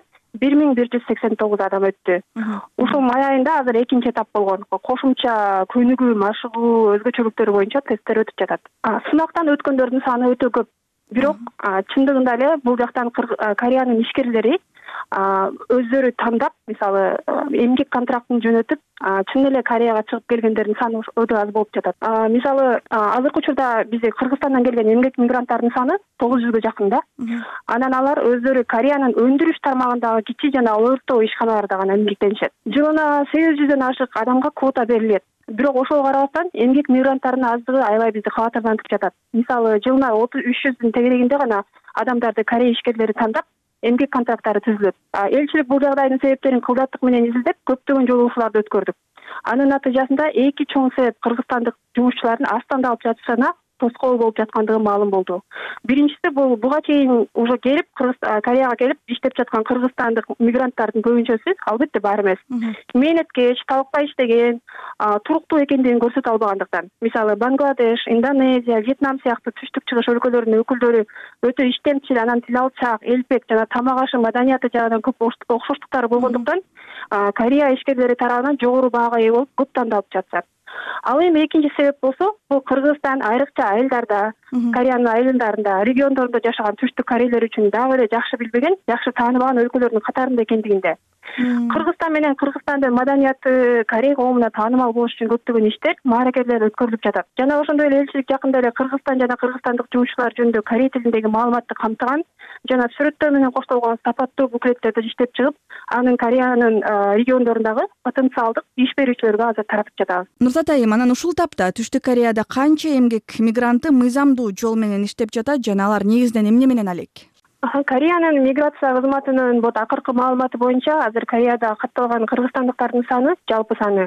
1189 адам өттү. Ушул май айында азыр экинчи этап болгон. Кошумча көнүгүү, машыгуу, өзгөчөлүктөрү боюнча тесттер өтүп жатат. Сынактан өткөндөрдүн саны өтө көп. Бирок чындыгында эле бул жактан Кореянын ишкерлери өздөрү тандап, мисалы, эмгек контрактын жөнөтүп, чын эле Кореяга чыгып келгендердин саны өтө аз болуп жатат. Мисалы, азыркы учурда бизде Кыргызстандан келген эмгек мигранттардын саны 900гө жакын да. Анан алар өздөрү Кореянын өндүрүш тармагындагы кичи жана орто ишканаларда гана эмгектенишет. Жылына 800дөн ашык адамга квота берилет. Бирок ошого карабастан эмгек мигранттарынын аздыгы аябай бизди кабатырдантып жатат. Мисалы, жылына 300дүн тегерегинде гана адамдарды корей ишкерлери тандап, эмгек контракттары түзүлөт. Элчилик бул жагдайдын себептерин кылдаттык менен изилдеп, көптөгөн жолугушууларды өткөрдүк. Анын натыйжасында эки чоң себеп кыргызстандык жумушчулардын аш тандалып жатышына тоскоол болуп жаткандыгы маалым болду. Биринчиси бул буга чейин уже келип, Кореяга келип иштеп жаткан кыргызстандык мигранттардын көбүнчөсү албетте бар эмес. Мээнеткеч, талыкпай иштеген, туруктуу экендигин көрсөтө албагандыктан. Мисалы, Бангладеш, Индонезия, Вьетнам сыяктуу түштүк чыгыш өлкөлөрүнүн өкүлдөрү өтө иштемчил, анан тил алчак, элпек жана тамак ашы маданияты жагынан көп окшоштуктары болгондуктан Корея ишкерлери тарабынан жогору баага ээ болуп, көп тандалып жатышат. Ал эми экинчи себеп болсо, бул Кыргызстан айрыкча айылдарда, Кореянын айылдарында, региондорунда жашаган түштүк корейлер үчүн дагы эле жакшы билбеген, жакшы тааныбаган өлкөлөрдүн катарында экендигинде. Кыргызстан менен Кыргызстандын маданияты Корей коомуна таанымал болуш үчүн көптөгөн иштер, мааракерлер өткөрүлүп жатат. Жана ошондой эле элчилик жакында эле Кыргызстан жана кыргызстандык жумушчулар жөнүндө корей тилиндеги маалыматты камтыган жана сүрөттөр менен коштолгон сапаттуу буклеттерди иштеп чыгып, анын Кореянын региондорундагы потенциалдык иш берүүчүлөргө азыр таратып жатабыз. Нурзат айым, анан ушул тапта Түштүк Кореяда канча эмгек мигранты мыйзамдуу жол менен иштеп жатат жана алар негизинен эмне менен алек? Кореянын миграция кызматынын акыркы маалыматы боюнча азыр Кореяда катталган кыргызстандыктардын саны, жалпы саны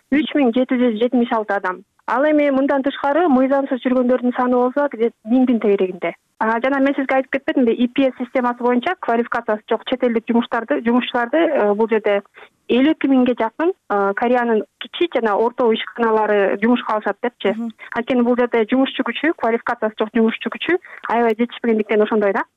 3776 адам. Ал эми мындан тышкары мыйзамсыз жүргөндөрдүн саны болсо 1000дин тегерегинде. Жана мен сизге айтып кетпедимби, ИПС системасы боюнча квалификациясы жок чет элдик жумушчуларды бул жерде 52 миңге жакын Кореянын кичи жана орто ишканалары жумушка алышат депчи. Анткени бул жерде жумушчу күчү, квалификациясы жок жумушчу күчү аябай жетишпегендиктен ошондой да.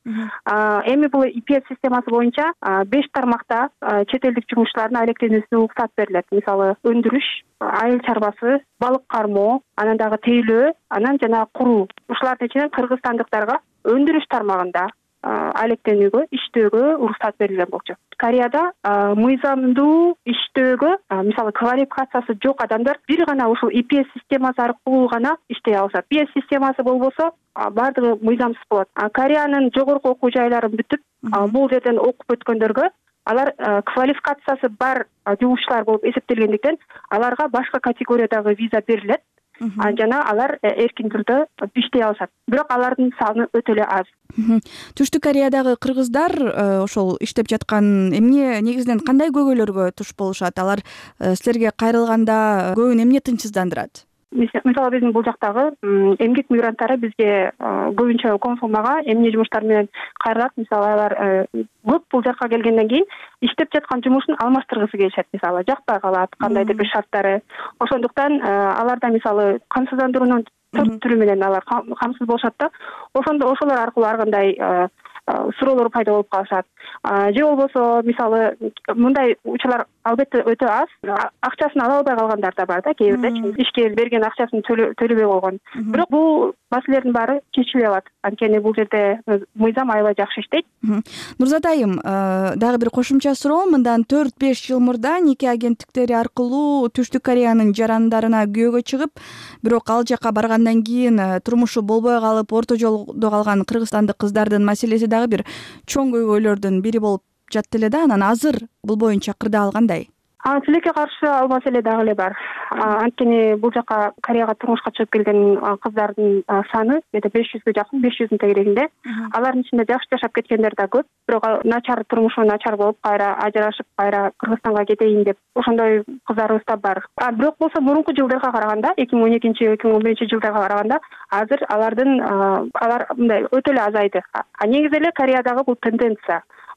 Эми бул ИПС системасы боюнча 5 тармакта чет элдик жумушчулардын алектенүүсүнө уруксат берилет. Мисалы, өндүрүш, айыл чарбасы, балык кармоо, анан дагы тейлөө, анан жана куруу. Ушулардын ичинен кыргызстандыктарга өндүрүш тармагында алектенүүгө, иштөөгө уруксат берилген болчу. Кореяда мыйзамдуу иштөөгө, мисалы, квалификациясы жок адамдар бир гана ушул ИПС системасы аркылуу гана иштей алышат. ИПС системасы болбосо бардыгы мыйзамсыз болот. Кореянын жогорку окуу жайларын бүтүп, бул жерден окуп өткөндөргө алар квалификациясы бар жумушчулар болуп эсептелгендиктен аларга башка категориядагы виза берилет. Жана алар эркин түрдө иштей алышат. Бирок алардын саны өтө эле аз. Түштүк Кореядагы кыргыздар ошол иштеп жаткан эмне негизинен кандай көйгөйлөргө туш болушат? Алар силерге кайрылганда көбүн эмне тынчсыздандырат? Мисалы, биздин бул жактагы эмгек мигранттары бизге көбүнчө консулмага эмне жумуштар менен кайрылат. Мисалы, алар көп бул жакка келгенден кийин иштеп жаткан жумушун алмаштыргысы келишет. Мисалы, жакпай калат, кандайдыр бир шарттары. Ошондуктан аларда мисалы камсыздандыруунун 4 түрү менен алар камсыз болушат да. Ошолор аркылуу ар кандай суроолор пайда болуп калышат. Же болбосо, мисалы, мындай учурлар албетте өтө аз. Акчасын ала албай калгандар да бар да, кээ бирде ишке берген акчасын төлөбөй койгон. Бирок бул маселелердин баары чечиле алат. Анткени бул жерде мыйзам аябай жакшы иштейт. Нурзат айым, дагы бир кошумча суроо, мындан 4-5 жыл мурда нике агенттиктери аркылуу Түштүк Кореянын жарандарына күйөөгө чыгып, бирок ал жака баргандан кийин турмушу болбой калып, орто жолдо калган кыргызстандык кыздардын маселеси дагы бир чоң көйгөйлөрдүн бири болуп жатты эле да. Анан азыр бул боюнча кырдаал кандай? Тилекке каршы ал маселе дагы эле бар. Анткени бул жака Кореяга турмушка чыгып келген кыздардын саны 500гө жакын, 500дүн тегерегинде. Алардын ичинде жакшы жашап кеткендер да көп. Бирок начар турмушу начар болуп, кайра ажырашып, кайра Кыргызстанга кетейин деп ошондой кыздарыбыз да бар. Бирок болсо мурунку жылдарга караганда, 2012-2011 жылдарга караганда, азыр алар мындай өтө эле азайды. Негизи эле Кореядагы бул тенденция.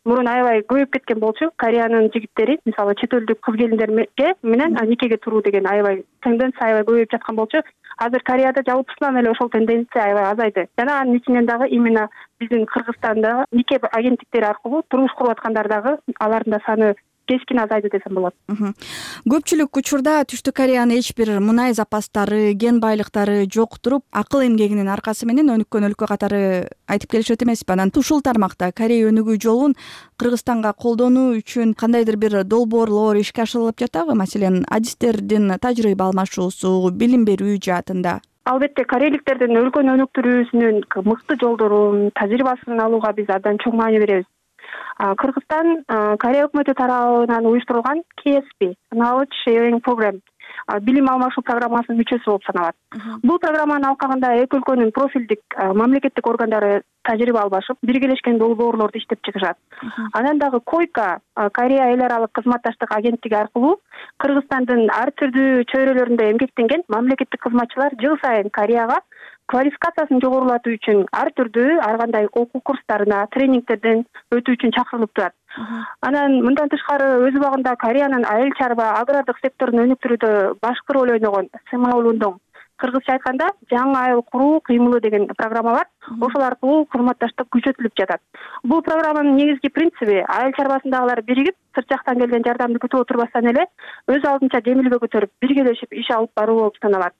мурун аябай көбөйүп кеткен болчу. Кореянын жигиттери мисалы чет элдик кыз келиндерге менен никеге туруу деген аябай тенденция аябай көбөйүп жаткан болчу. Азыр Кореяда жалпысынан эле ошол тенденция аябай азайды. Жана анын ичинен дагы именно биздин Кыргызстанда нике агенттиктери аркылуу турмуш куруп аткандар дагы алардын да саны кескин азайды десем болот. Көпчүлүк учурда Түштүк Кореянын эч бир мунай запастары, кен байлыктары жок туруп, акыл эмгегинин аркасы менен өнүккөн өлкө катары айтып келишет эмеспи? Анан ушул тармакта Корея өнүгүү жолун Кыргызстанга колдонуу үчүн кандайдыр бир долбоорлор ишке ашырылып жатабы? Маселен, адистердин тажрыйба алмашуусу, билим берүү жаатында. Албетте, корейликтердин өлкөнү өнүктүрүүсүнүн мыкты жолдорун, тажрыйбасын алууга биз абдан чоң маани беребиз. Кыргызстан Корея өкмөтү тарабынан уюштурулган KSP Knowledge Sharing Program билим алмашуу программасынын мүчөсү болуп саналат. Бул программанын алкагында эки өлкөнүн профилдик мамлекеттик органдары тажрыйба албашып, биргелешкен долбоорлорду иштеп чыгышат. Анан дагы Койка Корея эл аралык кызматташтык агенттиги аркылуу Кыргызстандын ар түрдүү чөйрөлөрүндө эмгектенген мамлекеттик кызматчылар жыл сайын Кореяга квалификациясын жогорулатуу үчүн ар түрдүү ар кандай окуу курстарына, тренингтерден өтүү үчүн чакырылып турат. Анан мындан тышкары өз убагында Кореянын айыл чарба агрардык секторун өнүктүрүүдө башкы роль ойногон Семаулундон кыргызча айтканда жаңы айыл куруу кыймылы деген программа бар. Ошол аркылуу кызматташтык күчөтүлүп жатат. Бул программанын негизги принциби айыл чарбасындагылар биригип, сырт жактан келген жардамды күтүп отурбастан эле өз алдынча жемилге көтөрүп, биргелешип иш алып баруу болуп саналат.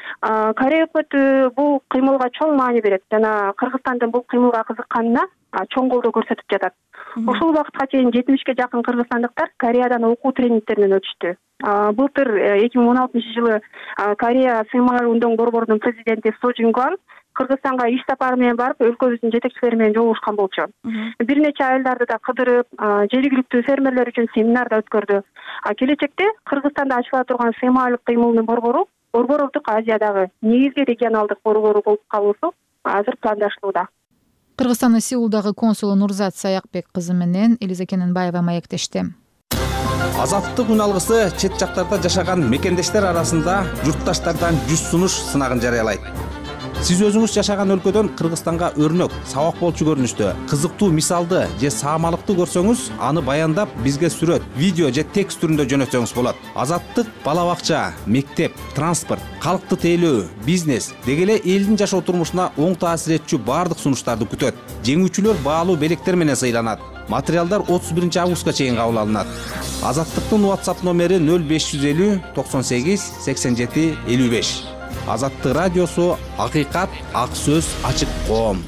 Корея өкмөтү бул кыймылга чоң маани берет жана Кыргызстандын бул кыймылга кызыкканына чоң колдоо көрсөтүп жатат. Ушул убакытка чейин 70-ке жакын кыргызстандыктар Кореядан окуу тренингтеринен өтүштү. Былтыр 2016-жылы Корея Сымар Ундон борборунун президенти Со Жингван Кыргызстанга иш сапары менен барып, өлкөбүздүн жетекчилери менен жолугушкан болчу. Бир нече айылдарды да кыдырып, жергиликтүү фермерлер үчүн семинар да өткөрдү. Келечекте Кыргызстанда ачыла турган Семаалык кыймылынын борбору Борбордук Азиядагы негизги регионалдык борбору болуп калуусу азыр пландашылууда. Кыргызстандын Сеулдагы консулу Нурзат Саякбек кызы менен Элиза Кененбаева маектешти. Азаттык үн алгысы чет жактарда жашаган мекендештер арасында журтташтардан 100 сунуш сынагын жарыялайт. Сиз өзүңүз жашаган өлкөдөн Кыргызстанга өрнөк, сабак болчу көрүнүштө, кызыктуу мисалды же саамалыкты көрсөңүз, аны баяндап бизге сүрөт, видео же текст түрүндө жөнөтсөңүз болот. Азаттык бала бакча, мектеп, транспорт, калкты тейлөө, бизнес деги эле элдин жашоо турмушуна оң таасир этчү баардык сунуштарды күтөт. Жеңүүчүлөр баалуу белектер менен сыйланат. Материалдар 31 августка чейин кабыл алынат. Азаттыктын WhatsApp номери 0550 98 87 55. Азаттык радиосу, акыйкат, ак сөз, ачык коом.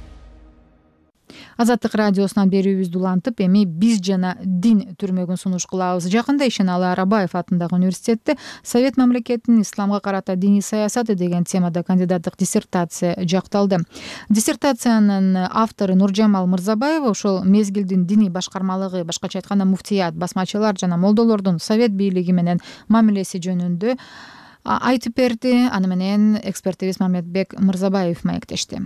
Азаттык радиосунан берүүбүздү улантып, эми биз жана дин түрмөгүн сунуш кылабыз. Жакында Ишеналы Арабаев атындагы университетте Совет мамлекетинин исламга карата диний саясаты деген темада кандидаттык диссертация жакталды. Диссертациянын автору Нуржамал Мырзабаев ошол мезгилдин диний башкармалыгы, башкача айтканда муфтият, басмачылар жана молдолордун Совет бийлиги менен мамилеси жөнүндө айтып берди. Аны менен экспертибиз Мамедбек Мырзабаев маектешти.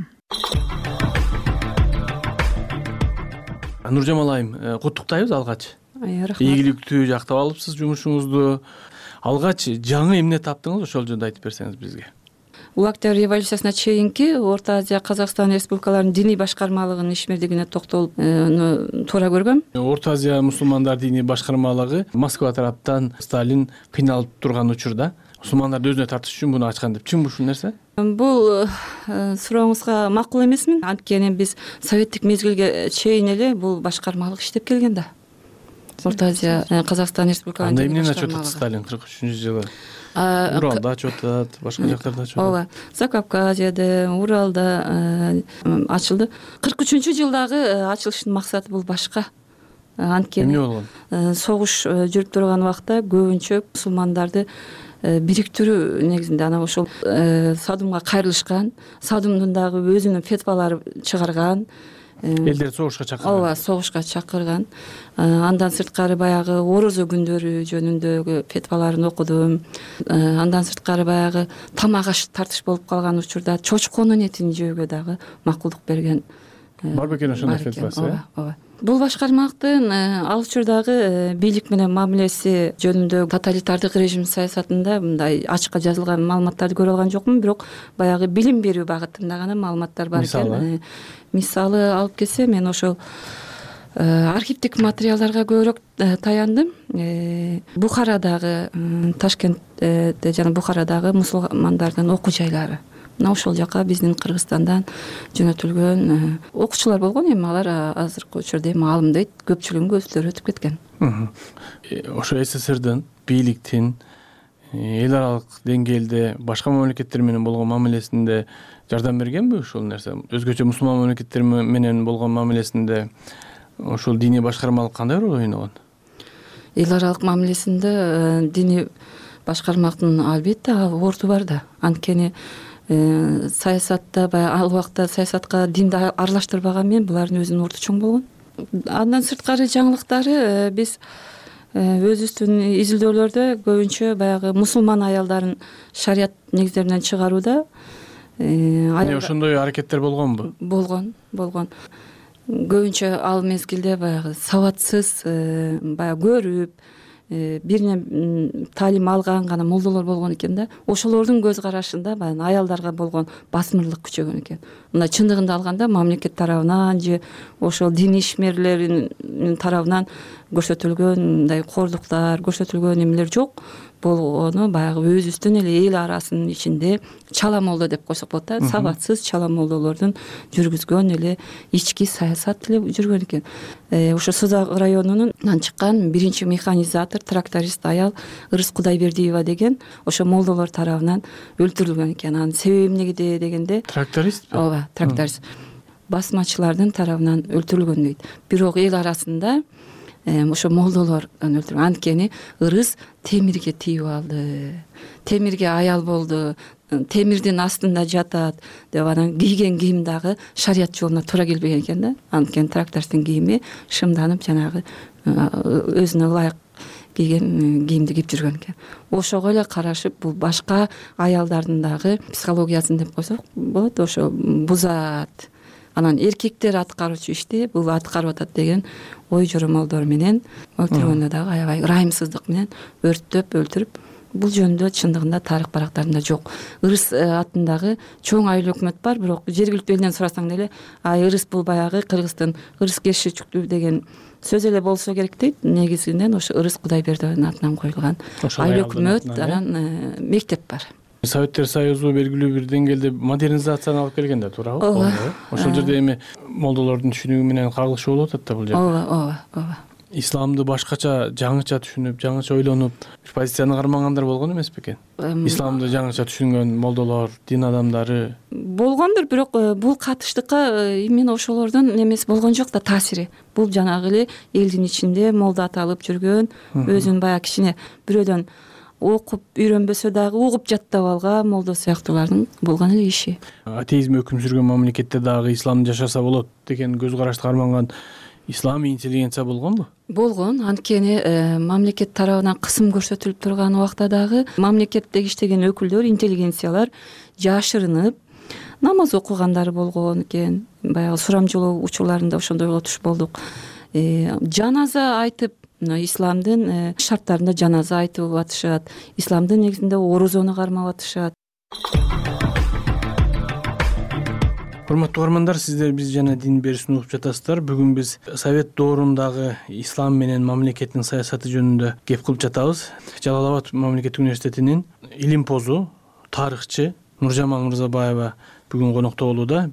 Нуржамал айым, куттуктайбыз алгач. Рахмат. Ийгиликтүү жактап алыпсыз жумушуңузду. Алгач жаңы эмне таптыңыз, ошол жөнүндө айтып берсеңиз бизге. Октябрь революциясына чейинки Орто Азия, Казакстан республикаларынын диний башкармалыгынын ишмердигине токтолуп туура көргөм. Орто Азия мусулмандар диний башкармалыгы Москва тараптан Сталин кыйналып турган учурда мусулмандарды өзүнө тартыш үчүн буну ачкан деп. Чынбы ушул нерсе? Бул сурооңузга макул эмесмин. Анткени биз советтик мезгилге чейин эле бул башкармалык иштеп келген да. Орто Азия, Казакстан республикаларынын. Анда эмнени ачып атат Сталин 43-жылы? Уралда ачып атат, башка жактарда ачып атат. Ооба, Закавказьеде, Уралда ачылды. 43-жылдагы ачылыштын максаты бул башка. Анткени эмне болгон? Согуш жүрүп турган убакта көбүнчө мусулмандарды бириктирүү негизинде анан ошол Садумга кайрылышкан, Садумдун дагы өзүнүн фетвалары чыгарган. Элдерди согушка чакырган. Ооба, согушка чакырган. Андан сырткары баягы орозо күндөрү жөнүндөгү фетваларын окудум. Андан сырткары баягы тамак аш тартыш болуп калган учурда чочконун этин жөөгө дагы макулдук берген. Бар бекен ошондой фетвасы, э? Ооба. Бул башкармалыктын ал учурдагы бийлик менен мамилеси жөнүндө тоталитардык режим саясатында мындай ачыкка жазылган маалыматтарды көрө алган жокмун, бирок баягы билим берүү багытында гана маалыматтар бар экен. Мисалы алып келсе, мен ошол архивдик материалдарга көбүрөөк таяндым. Бухарадагы, Ташкентте жана Бухарадагы мусулмандардын окуу жайлары, мына ошол жака биздин Кыргызстандан жөнөтүлгөн окуучулар болгон. Эми алар азыркы учурда эми алым дейт, көпчүлүгүн көздөр өтүп кеткен. Ошо СССРдин бийликтин эл аралык деңгээлде башка мамлекеттер менен болгон мамилесинде жардам бергенби ушул нерсе? Өзгөчө мусулман мамлекеттер менен болгон мамилесинде ошол диний башкармалык кандай роль ойногон? Эл аралык мамилесинде диний башкармалыктын албетте орду бар да. Анткени саясатта баягы ал убакта саясатка динди аралаштырбаган менен булардын өзүнүн орду чоң болгон. Андан сырткары жаңылыктары биз өзүбүздүн изилдөөлөрдө көбүнчө баягы мусулман аялдарын шарият негиздеринен чыгарууда ошондой аракеттер болгонбу? Болгон. Көбүнчө ал мезгилде баягы сабатсыз, баягы көрүп, бирине таалим алган гана молдолор болгон экен да. Ошолордун көз карашында баягы аялдарга болгон басымдуулук күчөгөн экен. Мына чындыгында алганда мамлекет тарабынан же ошол дин ишмерлеринин тарабынан көрсөтүлгөн мындай кордуктар, көрсөтүлгөн эмелер жок болгону баягы өзүбүздүн эле эл арасынын ичинде чала молдо деп койсок болот да. Сабатсыз чала молдолордун жүргүзгөн эле ички саясат эле жүргөн экен. Ошо Созак районунан чыккан биринчи механизатор, тракторист аял Ырыс Кудайбердиева деген ошо молдолор тарабынан өлтүрүлгөн экен. Анын себеби эмнеде дегенде трактористпи? Ооба, тракторист. Басмачылардын тарабынан өлтүрүлгөн дейт. Бирок эл арасында ошо молдолордон өлтүргөн. Анткени Ырыс темирге тийип алды. Темирге аял болду. Темирдин астында жатат деп анан кийген кийим дагы шарият жолуна туура келбеген экен да. Анткени трактористтин кийими шымданып жанагы өзүнө ылайык кийген кийимди кийип жүргөн экен. Ошого эле карашып бул башка аялдардын дагы психологиясын деп койсок болот, ошо бузат. Анан эркектер аткаруучу ишти бул аткарып атат деген ой жоромолдор менен өлтүргөндө дагы аябай ырайымсыздык менен өрттөп өлтүрүп, бул жөнүндө чындыгында тарых барактарында жок. Ырыс атындагы чоң айыл өкмөт бар, бирок жергиликтүү элден сурасаң деле Ырыс бул баягы Кыргыздын Ырыс Кешичүктүү деген сөз эле болсо керек дейт. Негизинен ошо Ырыс Кудайбердиеванын атынан коюлган айыл өкмөт, анан мектеп бар. Советтер Союзу белгилүү бир деңгээлде модернизацияны алып келген да, туурабы? Ооба. Ошол жерде эми молдолордун түшүнүгү менен кагылышуу болуп атат да бул жерде. Ооба. Исламды башкача, жаңыча түшүнүп, жаңыча ойлонуп, бир позицияны кармагандар болгон эмеспи экен? Исламды жаңыча түшүнгөн молдолор, дин адамдары болгондур, бирок бул катыштыкка именно ошолордун эмеси болгон жок да, таасири. Бул жанагы эле элдин ичинде молдо аталып жүргөн, өзүн баягы кичине бирөөдөн окуп үйрөнбөсө дагы угуп жаттап алган молдо сыяктуулардын болгон эле иши. Атеизм өкүм сүргөн мамлекетте дагы исламды жашаса болот деген көз карашты карманган исламий интеллигенция болгонбу? Болгон. Анткени мамлекет тарабынан кысым көрсөтүлүп турган убакта дагы мамлекетте иштеген өкүлдөр, интеллигенциялар жашырынып намаз окугандары болгон экен. Баягы сурамжылоо учурларында ошондойго туш болдук. Жаназа айтып, исламдын шарттарында жаназа айтып атышат, исламдын негизинде орозону кармап атышат. Урматтуу угармандар, сиздер биз жана дин берүүсүн угуп жатасыздар. Бүгүн биз Совет доорундагы ислам менен мамлекеттин саясаты жөнүндө кеп кылып жатабыз. Жалал Абад мамлекеттик университетинин илимпозу, тарыхчы Нуржамал Мырзабаева бүгүн конокто болууда.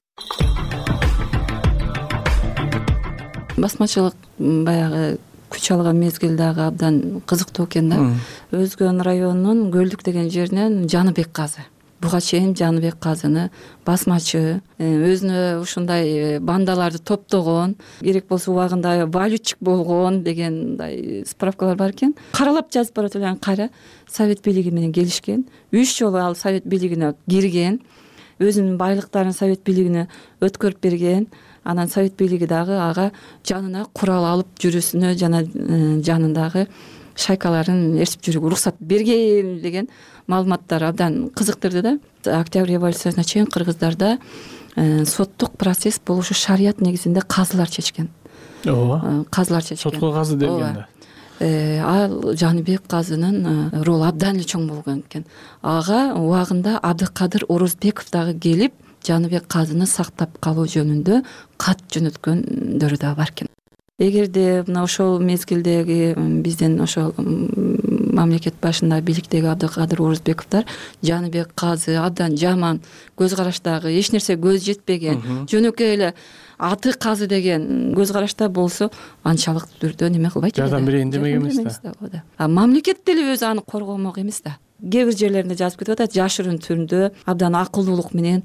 Басмачылык баягы күч алган мезгил дагы абдан кызыктуу экен да. Өзгөн районунун Көлдүк деген жеринен Жаныбек казы. Буга чейин Жаныбек казыны басмачы, өзүнө ушундай бандаларды топтогон, керек болсо убагында валютчик болгон деген мындай справкалар бар экен. Каралап жазып барат эле кайра Совет бийлиги менен келишкен. 3 жолу ал Совет бийлигине кирген, өзүнүн байлыктарын Совет бийлигине өткөрүп берген. Анан Совет бийлиги дагы ага жанына курал алып жүрүүсүнө жана жанындагы шайкаларын ээрчип жүрүүгө уруксат берген деген маалыматтар абдан кызыктырды да. Октябрь революциясына чейин кыргыздарда соттук процесс бул ушу шарият негизинде казылар чечкен. Ооба. Казылар чечкен. Сотко казы деген да. Ал Жаныбек казынын ролу абдан эле чоң болгон экен. Ага убагында Абдыкадыр Орозбеков дагы келип Жаныбек казыны сактап калуу жөнүндө кат жөнөткөндөрү да бар экен. эгерде мына ошол мезгилдеги биздин ошол мамлекет башында бийликтеги Абдыкадыр Орузбековдор Жаныбек Казы абдан жаман көз караштагы, эч нерсе көз жетпеген, жөнөкөй эле аты Казы деген көз карашта болсо анчалык түрдө неме кылбайт жардам берейин демек эмес да. Мамлекет деле өзү аны коргомок эмес да. Кээ бир жерлеринде жазып кетип атат, жашырын түрдө абдан акылдуулук менен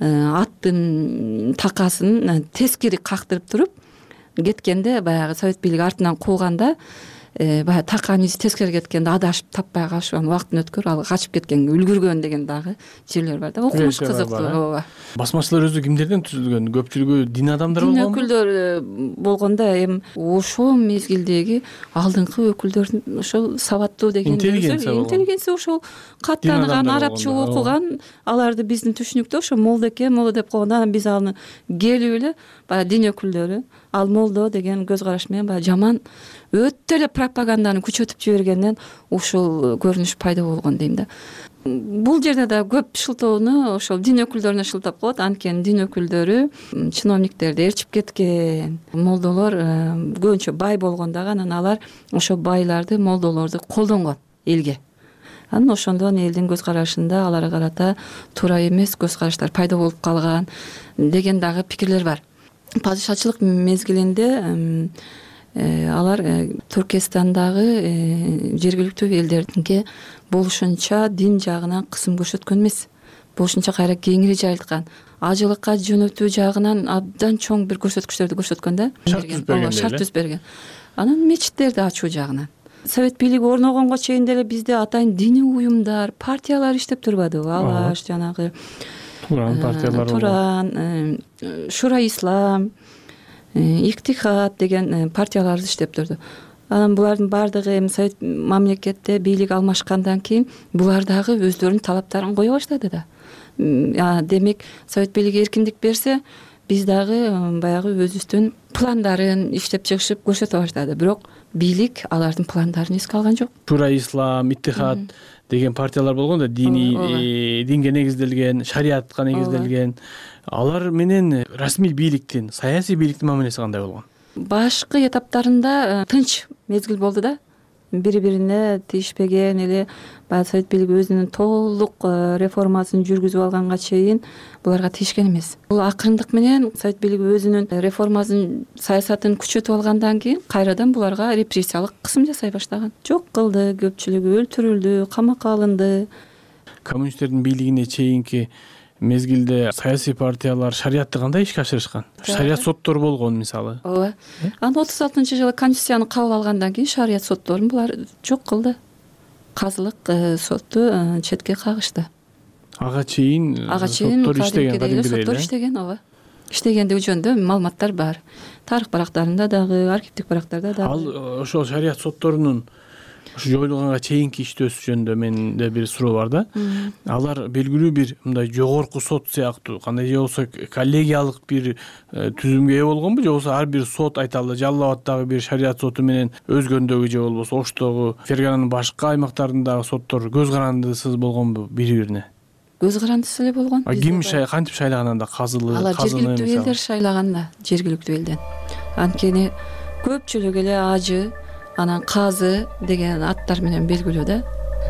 аттын такасын тескери кактырып туруп кеткенде, баягы совет бийлиги артынан кууганда баягы таканын изи тескери кеткенде адашып таппай калышып, анан убакытын өткөрүп ал качып кеткенге үлгүргөн деген дагы жерлер бар да. Окумуш кызыктуу. Ооба. Басмачылар өзү кимдерден түзүлгөн? Көпчүлүгү дин адамдары болгонбу? Дин өкүлдөр болгондо эми ошол мезгилдеги алдыңкы өкүлдөрдүн ошол сабаттуу деген интеллигенция ошол кат тааныган, арабча окуган, аларды биздин түшүнүктө ошо молдеке, молдо деп койгондо анан биз аны келип эле баягы дин өкүлдөрү ал молдо деген көз караш менен баягы жаман өтө эле пропаганданы күчөтүп жибергенден ушул көрүнүш пайда болгон дейм да. Бул жерде да көп шылтоону ошол дин өкүлдөрүнө шылтап коет. Анткени дин өкүлдөрү чиновниктерди ээрчип кеткен. Молдолор көбүнчө бай болгон дагы, анан алар ошо байларды, молдолорду колдонгон элге. Анан ошондон элдин көз карашында аларга карата туура эмес көз караштар пайда болуп калган деген дагы пикирлер бар. Падышачылык мезгилинде алар Түркистандагы жергиликтүү элдерге болушунча дин жагынан кысым көрсөткөн эмес. Болушунча кайра кеңири жайылткан. Ажылыкка жөнөтүү жагынан абдан чоң бир көрсөткүчтөрдү көрсөткөн да. Шарт түзүп берген. Анан мечиттерди ачуу жагынан. Совет бийлиги орногонго чейин деле бизде атайын диний уюмдар, партиялар иштеп турбадыбы? Алаш, жанагы Туран партиялары, Туран, Шура Ислам, Иктихад деген партиялар иштеп турду. Анан булардын баардыгы совет мамлекетте бийлик алмашкандан кийин булар дагы өздөрүнүн талаптарын кое баштады да. Демек, совет бийлиги эркиндик берсе, биз дагы баягы өзүбүздүн пландарын иштеп чыгышып көрсөтө баштады. Бирок бийлик алардын пландарын эске алган жок. Шура Ислам, Иттихад деген партиялар болгон да, динге негизделген, шариатка негизделген. Алар менен расмий бийликтин, саясий бийликтин мамилеси кандай болгон? Башкы этаптарында тынч мезгил болду да. Бири-бирине тийишпеген эле баягы совет бийлиги өзүнүн толук реформасын жүргүзүп алганга чейин буларга тийишкен эмес. Бул акырындык менен совет бийлиги өзүнүн реформасын, саясатын күчөтүп алгандан кийин кайрадан буларга репрессиялык кысым жасай баштаган. Жок кылды, көпчүлүгү өлтүрүлдү, камакка алынды. Коммунисттердин бийлигине чейинки мезгилде саясий партиялар шариатты кандай ишке ашырышкан? Шариат соттору болгон мисалы. Ооба. Анан 36-жылы конституцияны кабыл алгандан кийин шариат сотторун булар жок кылды. Казылык сотту четке кагышты. Ага чейин соттор иштеген, соттор иштеген, ооба. Иштегендиги жөнүндө маалыматтар бар. Тарых барактарында дагы, архивдик барактарда дагы. Ал ошол шариат сотторунун жоюлганга чейинки иштөөсү жөнүндө менде бир суроо бар да. Алар белгилүү бир мындай жогорку сот сыяктуу, кандай же болсо коллегиялык бир түзүмгө ээ болгонбу, же болбосо ар бир сот айталы Жалал Абаддагы бир шариат соту менен Өзгөндөгү же болбосо Оштогу, Фергананын башка аймактарындагы соттор көз карандысыз болгонбу бири-бирине? Көз карандысыз эле болгон. Ким кантип шайлаган анда? Казыны алар жергиликтүү элдер шайлаган да, жергиликтүү элден. Анткени көпчүлүк эле ажы, анан Казы деген аттар менен белгилүү да.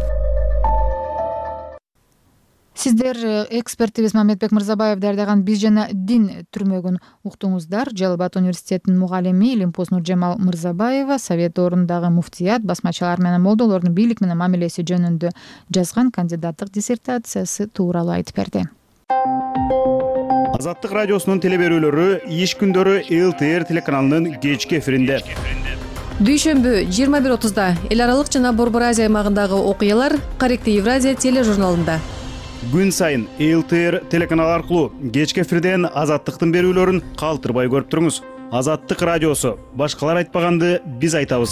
Сиздер экспертибиз Мамедбек Мырзабаев даярдаган «Биз жана дин» түрмөгүн уктуңуздар. Жалал Абад университетинин мугалими Илимпоз Нуржамал Мырзабаева Совет доорундагы муфтият, басмачылар менен молдолордун бийлик менен мамилеси жөнүндө жазган кандидаттык диссертациясы тууралуу айтып берди. Азаттык радиосунун телеберүүлөрү иш күндөрү ЛТР телеканалынын кечки эфиринде. Дүйшөмбү 21:30 эл аралык жана Борбор Азия аймагындагы окуялар Корректив Евразия тележурналында. Күн сайын ЛТР телеканалы аркылуу кечки эфирден азаттыктын берүүлөрүн калтырбай көрүп туруңуз. Азаттык радиосу. Башкалар айтпаганды биз айтабыз.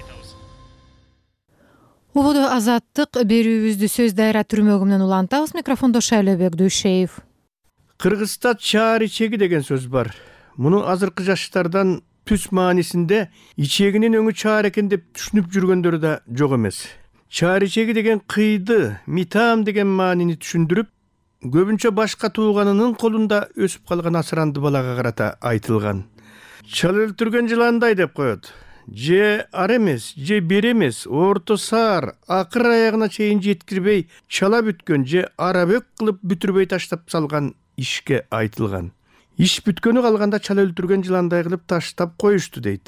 Убуду азаттык берүүбүздү сөз дайра түрмөгү менен улантабыз. Микрофондо Шайлебек Дүйшеев. Кыргызста чаар ичеги деген сөз бар. Муну азыркы жаштардан түз маанисинде ичегинин өңү чаар экен деп түшүнүп жүргөндөр да жок эмес. Чаар ичеги деген кыйды, митам деген маанини түшүндүрүп, көбүнчө башка тууганынын колунда өсүп калган асыранды балага карата айтылган. чала өлтүргөн жыландай деп коет. Же ар эмес, же бир эмес, орто саар, акыр аягына чейин жеткирбей чала бүткөн же арабөк кылып бүтүрбөй таштап салган ишке айтылган. Иш бүткөнү калганда чала өлтүргөн жыландай кылып таштап коюшту дейт.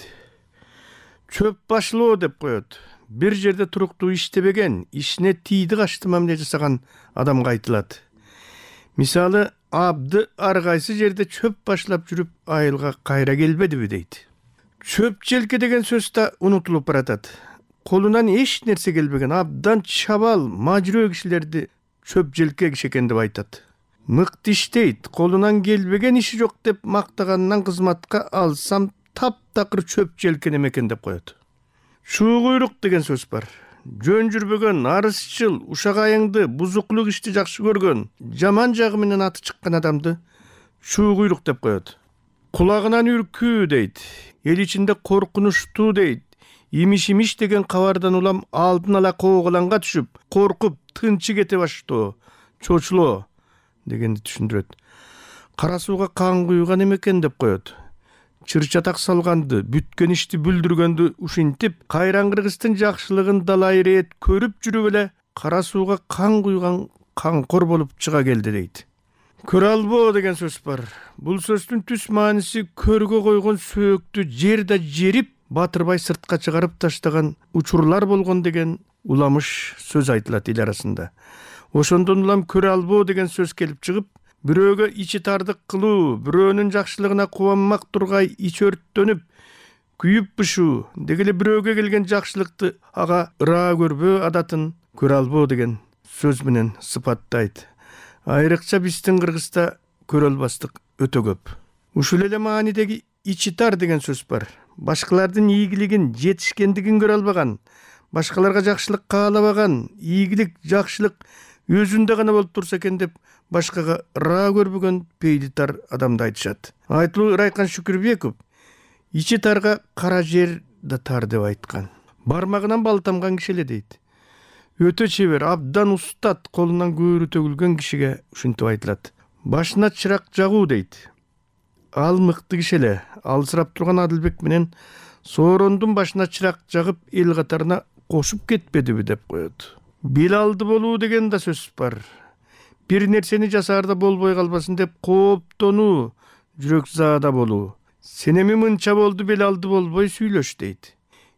Чөп башлоо деп коет. Бир жерде туруктуу иштебеген, ишине тийди качты мамиле жасаган адамга айтылат. Мисалы, абды ар кайсы жерде чөп башлап жүрүп айылга кайра келбедиби дейт. Чөп желке деген сөз да унутулуп баратат. Колунан эч нерсе келбеген абдан чабал, мажрөө кишилерди чөп желке киши экен деп айтат. Мыкты иштейт, колунан келбеген иши жок деп мактаганынан кызматка алсам таптакыр чөп желке неме экен деп коет. Шуу куйрук деген сөз бар. Жөн жүрбөгөн, арызчыл, ушак айыңды, бузуклук ишти жакшы көргөн, жаман жагы менен аты чыккан адамды шуу куйрук деп коет. Кулагынан үркүү дейт. Эл ичинде коркунучтуу дейт. Имиш деген кабардан улам алдын ала кооголанга түшүп, коркуп, тынчы кете баштоо, чочулоо дегенди түшүндүрөт. Кара сууга кан куйган эмекен деп коет. Чыр-чатак салганды, бүткөн ишти бүлдүргөндү ушинтип, кайран кыргыздын жакшылыгын далай ирет көрүп жүрүп эле кара сууга кан куйган канкор болуп чыга келди дейт. Көрө албоо деген сөз бар. Бул сөздүн түз мааниси көргө койгон сөөктү жерде жерип, батырбай сыртка чыгарып таштаган учурлар болгон деген уламыш сөз айтылат эл арасында. Ошондон улам көрө албоо деген сөз келип чыгып, бирөөгө ичи тардык кылуу, бирөөнүн жакшылыгына кубанмак тургай ич өрттөнүп, күйүп бышуу, деги эле бирөөгө келген жакшылыкты ага ыраа көрбөө адатын көрө албоо деген сөз менен сыпаттайт. Айрыкча биздин Кыргызда көрө албастык өтө көп. Ушул эле маанидеги ичи тар деген сөз бар. Башкалардын ийгилигин, жетишкендигин көрө албаган, башкаларга жакшылык каалабаган, ийгилик, жакшылык өзүндө гана болуп турса экен деп башкага ыраа көрбөгөн пейли тар адамды айтышат. Айтылуу Ырайкан Шүкүрбеков ичи тарга кара жер да тар деп айткан. Бармагынан бал тамган киши эле дейт. Өтө чебер, абдан устат, колунан көөрү төгүлгөн кишиге ушинтип айтылат. Башына чырак жагуу дейт. Ал мыкты киши эле. Алсырап турган Адылбек менен Соорондун башына чырак жагып эл катарына кошуп кетпедиби деп коет. Билалды болуу деген да сөз бар. Бир нерсени жасаарда болбой калбасын деп кооптонуу, жүрөк заада болуу. Сен эми мынча болду, Билалды болбой сүйлөш дейт.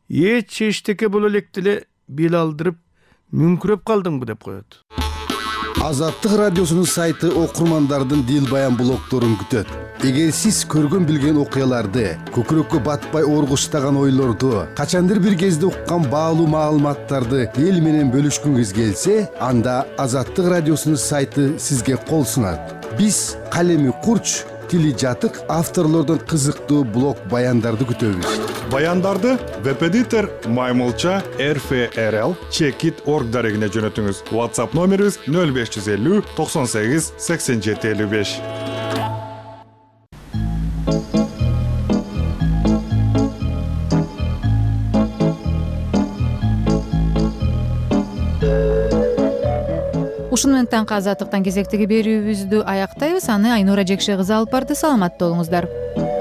Эч эчтеке боло электи эле Билалдырып мүңкүрөп калдыңбы деп коет. Азаттык радиосунун сайты окурмандардын дил баян блогдорун күтөт. Эгер сиз көргөн билген окуяларды, көкүрөккө батпай оргуштаган ойлорду, качандыр бир кезде уккан баалуу маалыматтарды эл менен бөлүшкүңүз келсе, анда Азаттык радиосунун сайты сизге кол сунат. Биз калеми курч, тили жатык авторлордун кызыктуу блог баяндарды күтөбүз. Баяндарды веб-эдитор Маймылча RFRL Checkit.org дарегине жөнөтүңүз. WhatsApp номерибиз 0550 98 87 55. Ушуну менен таңкы Азаттыктан кезектеги берүүбүздү аяктайбыз. Аны Айнура Жекше кызы алып барды. Саламатта болуңуздар.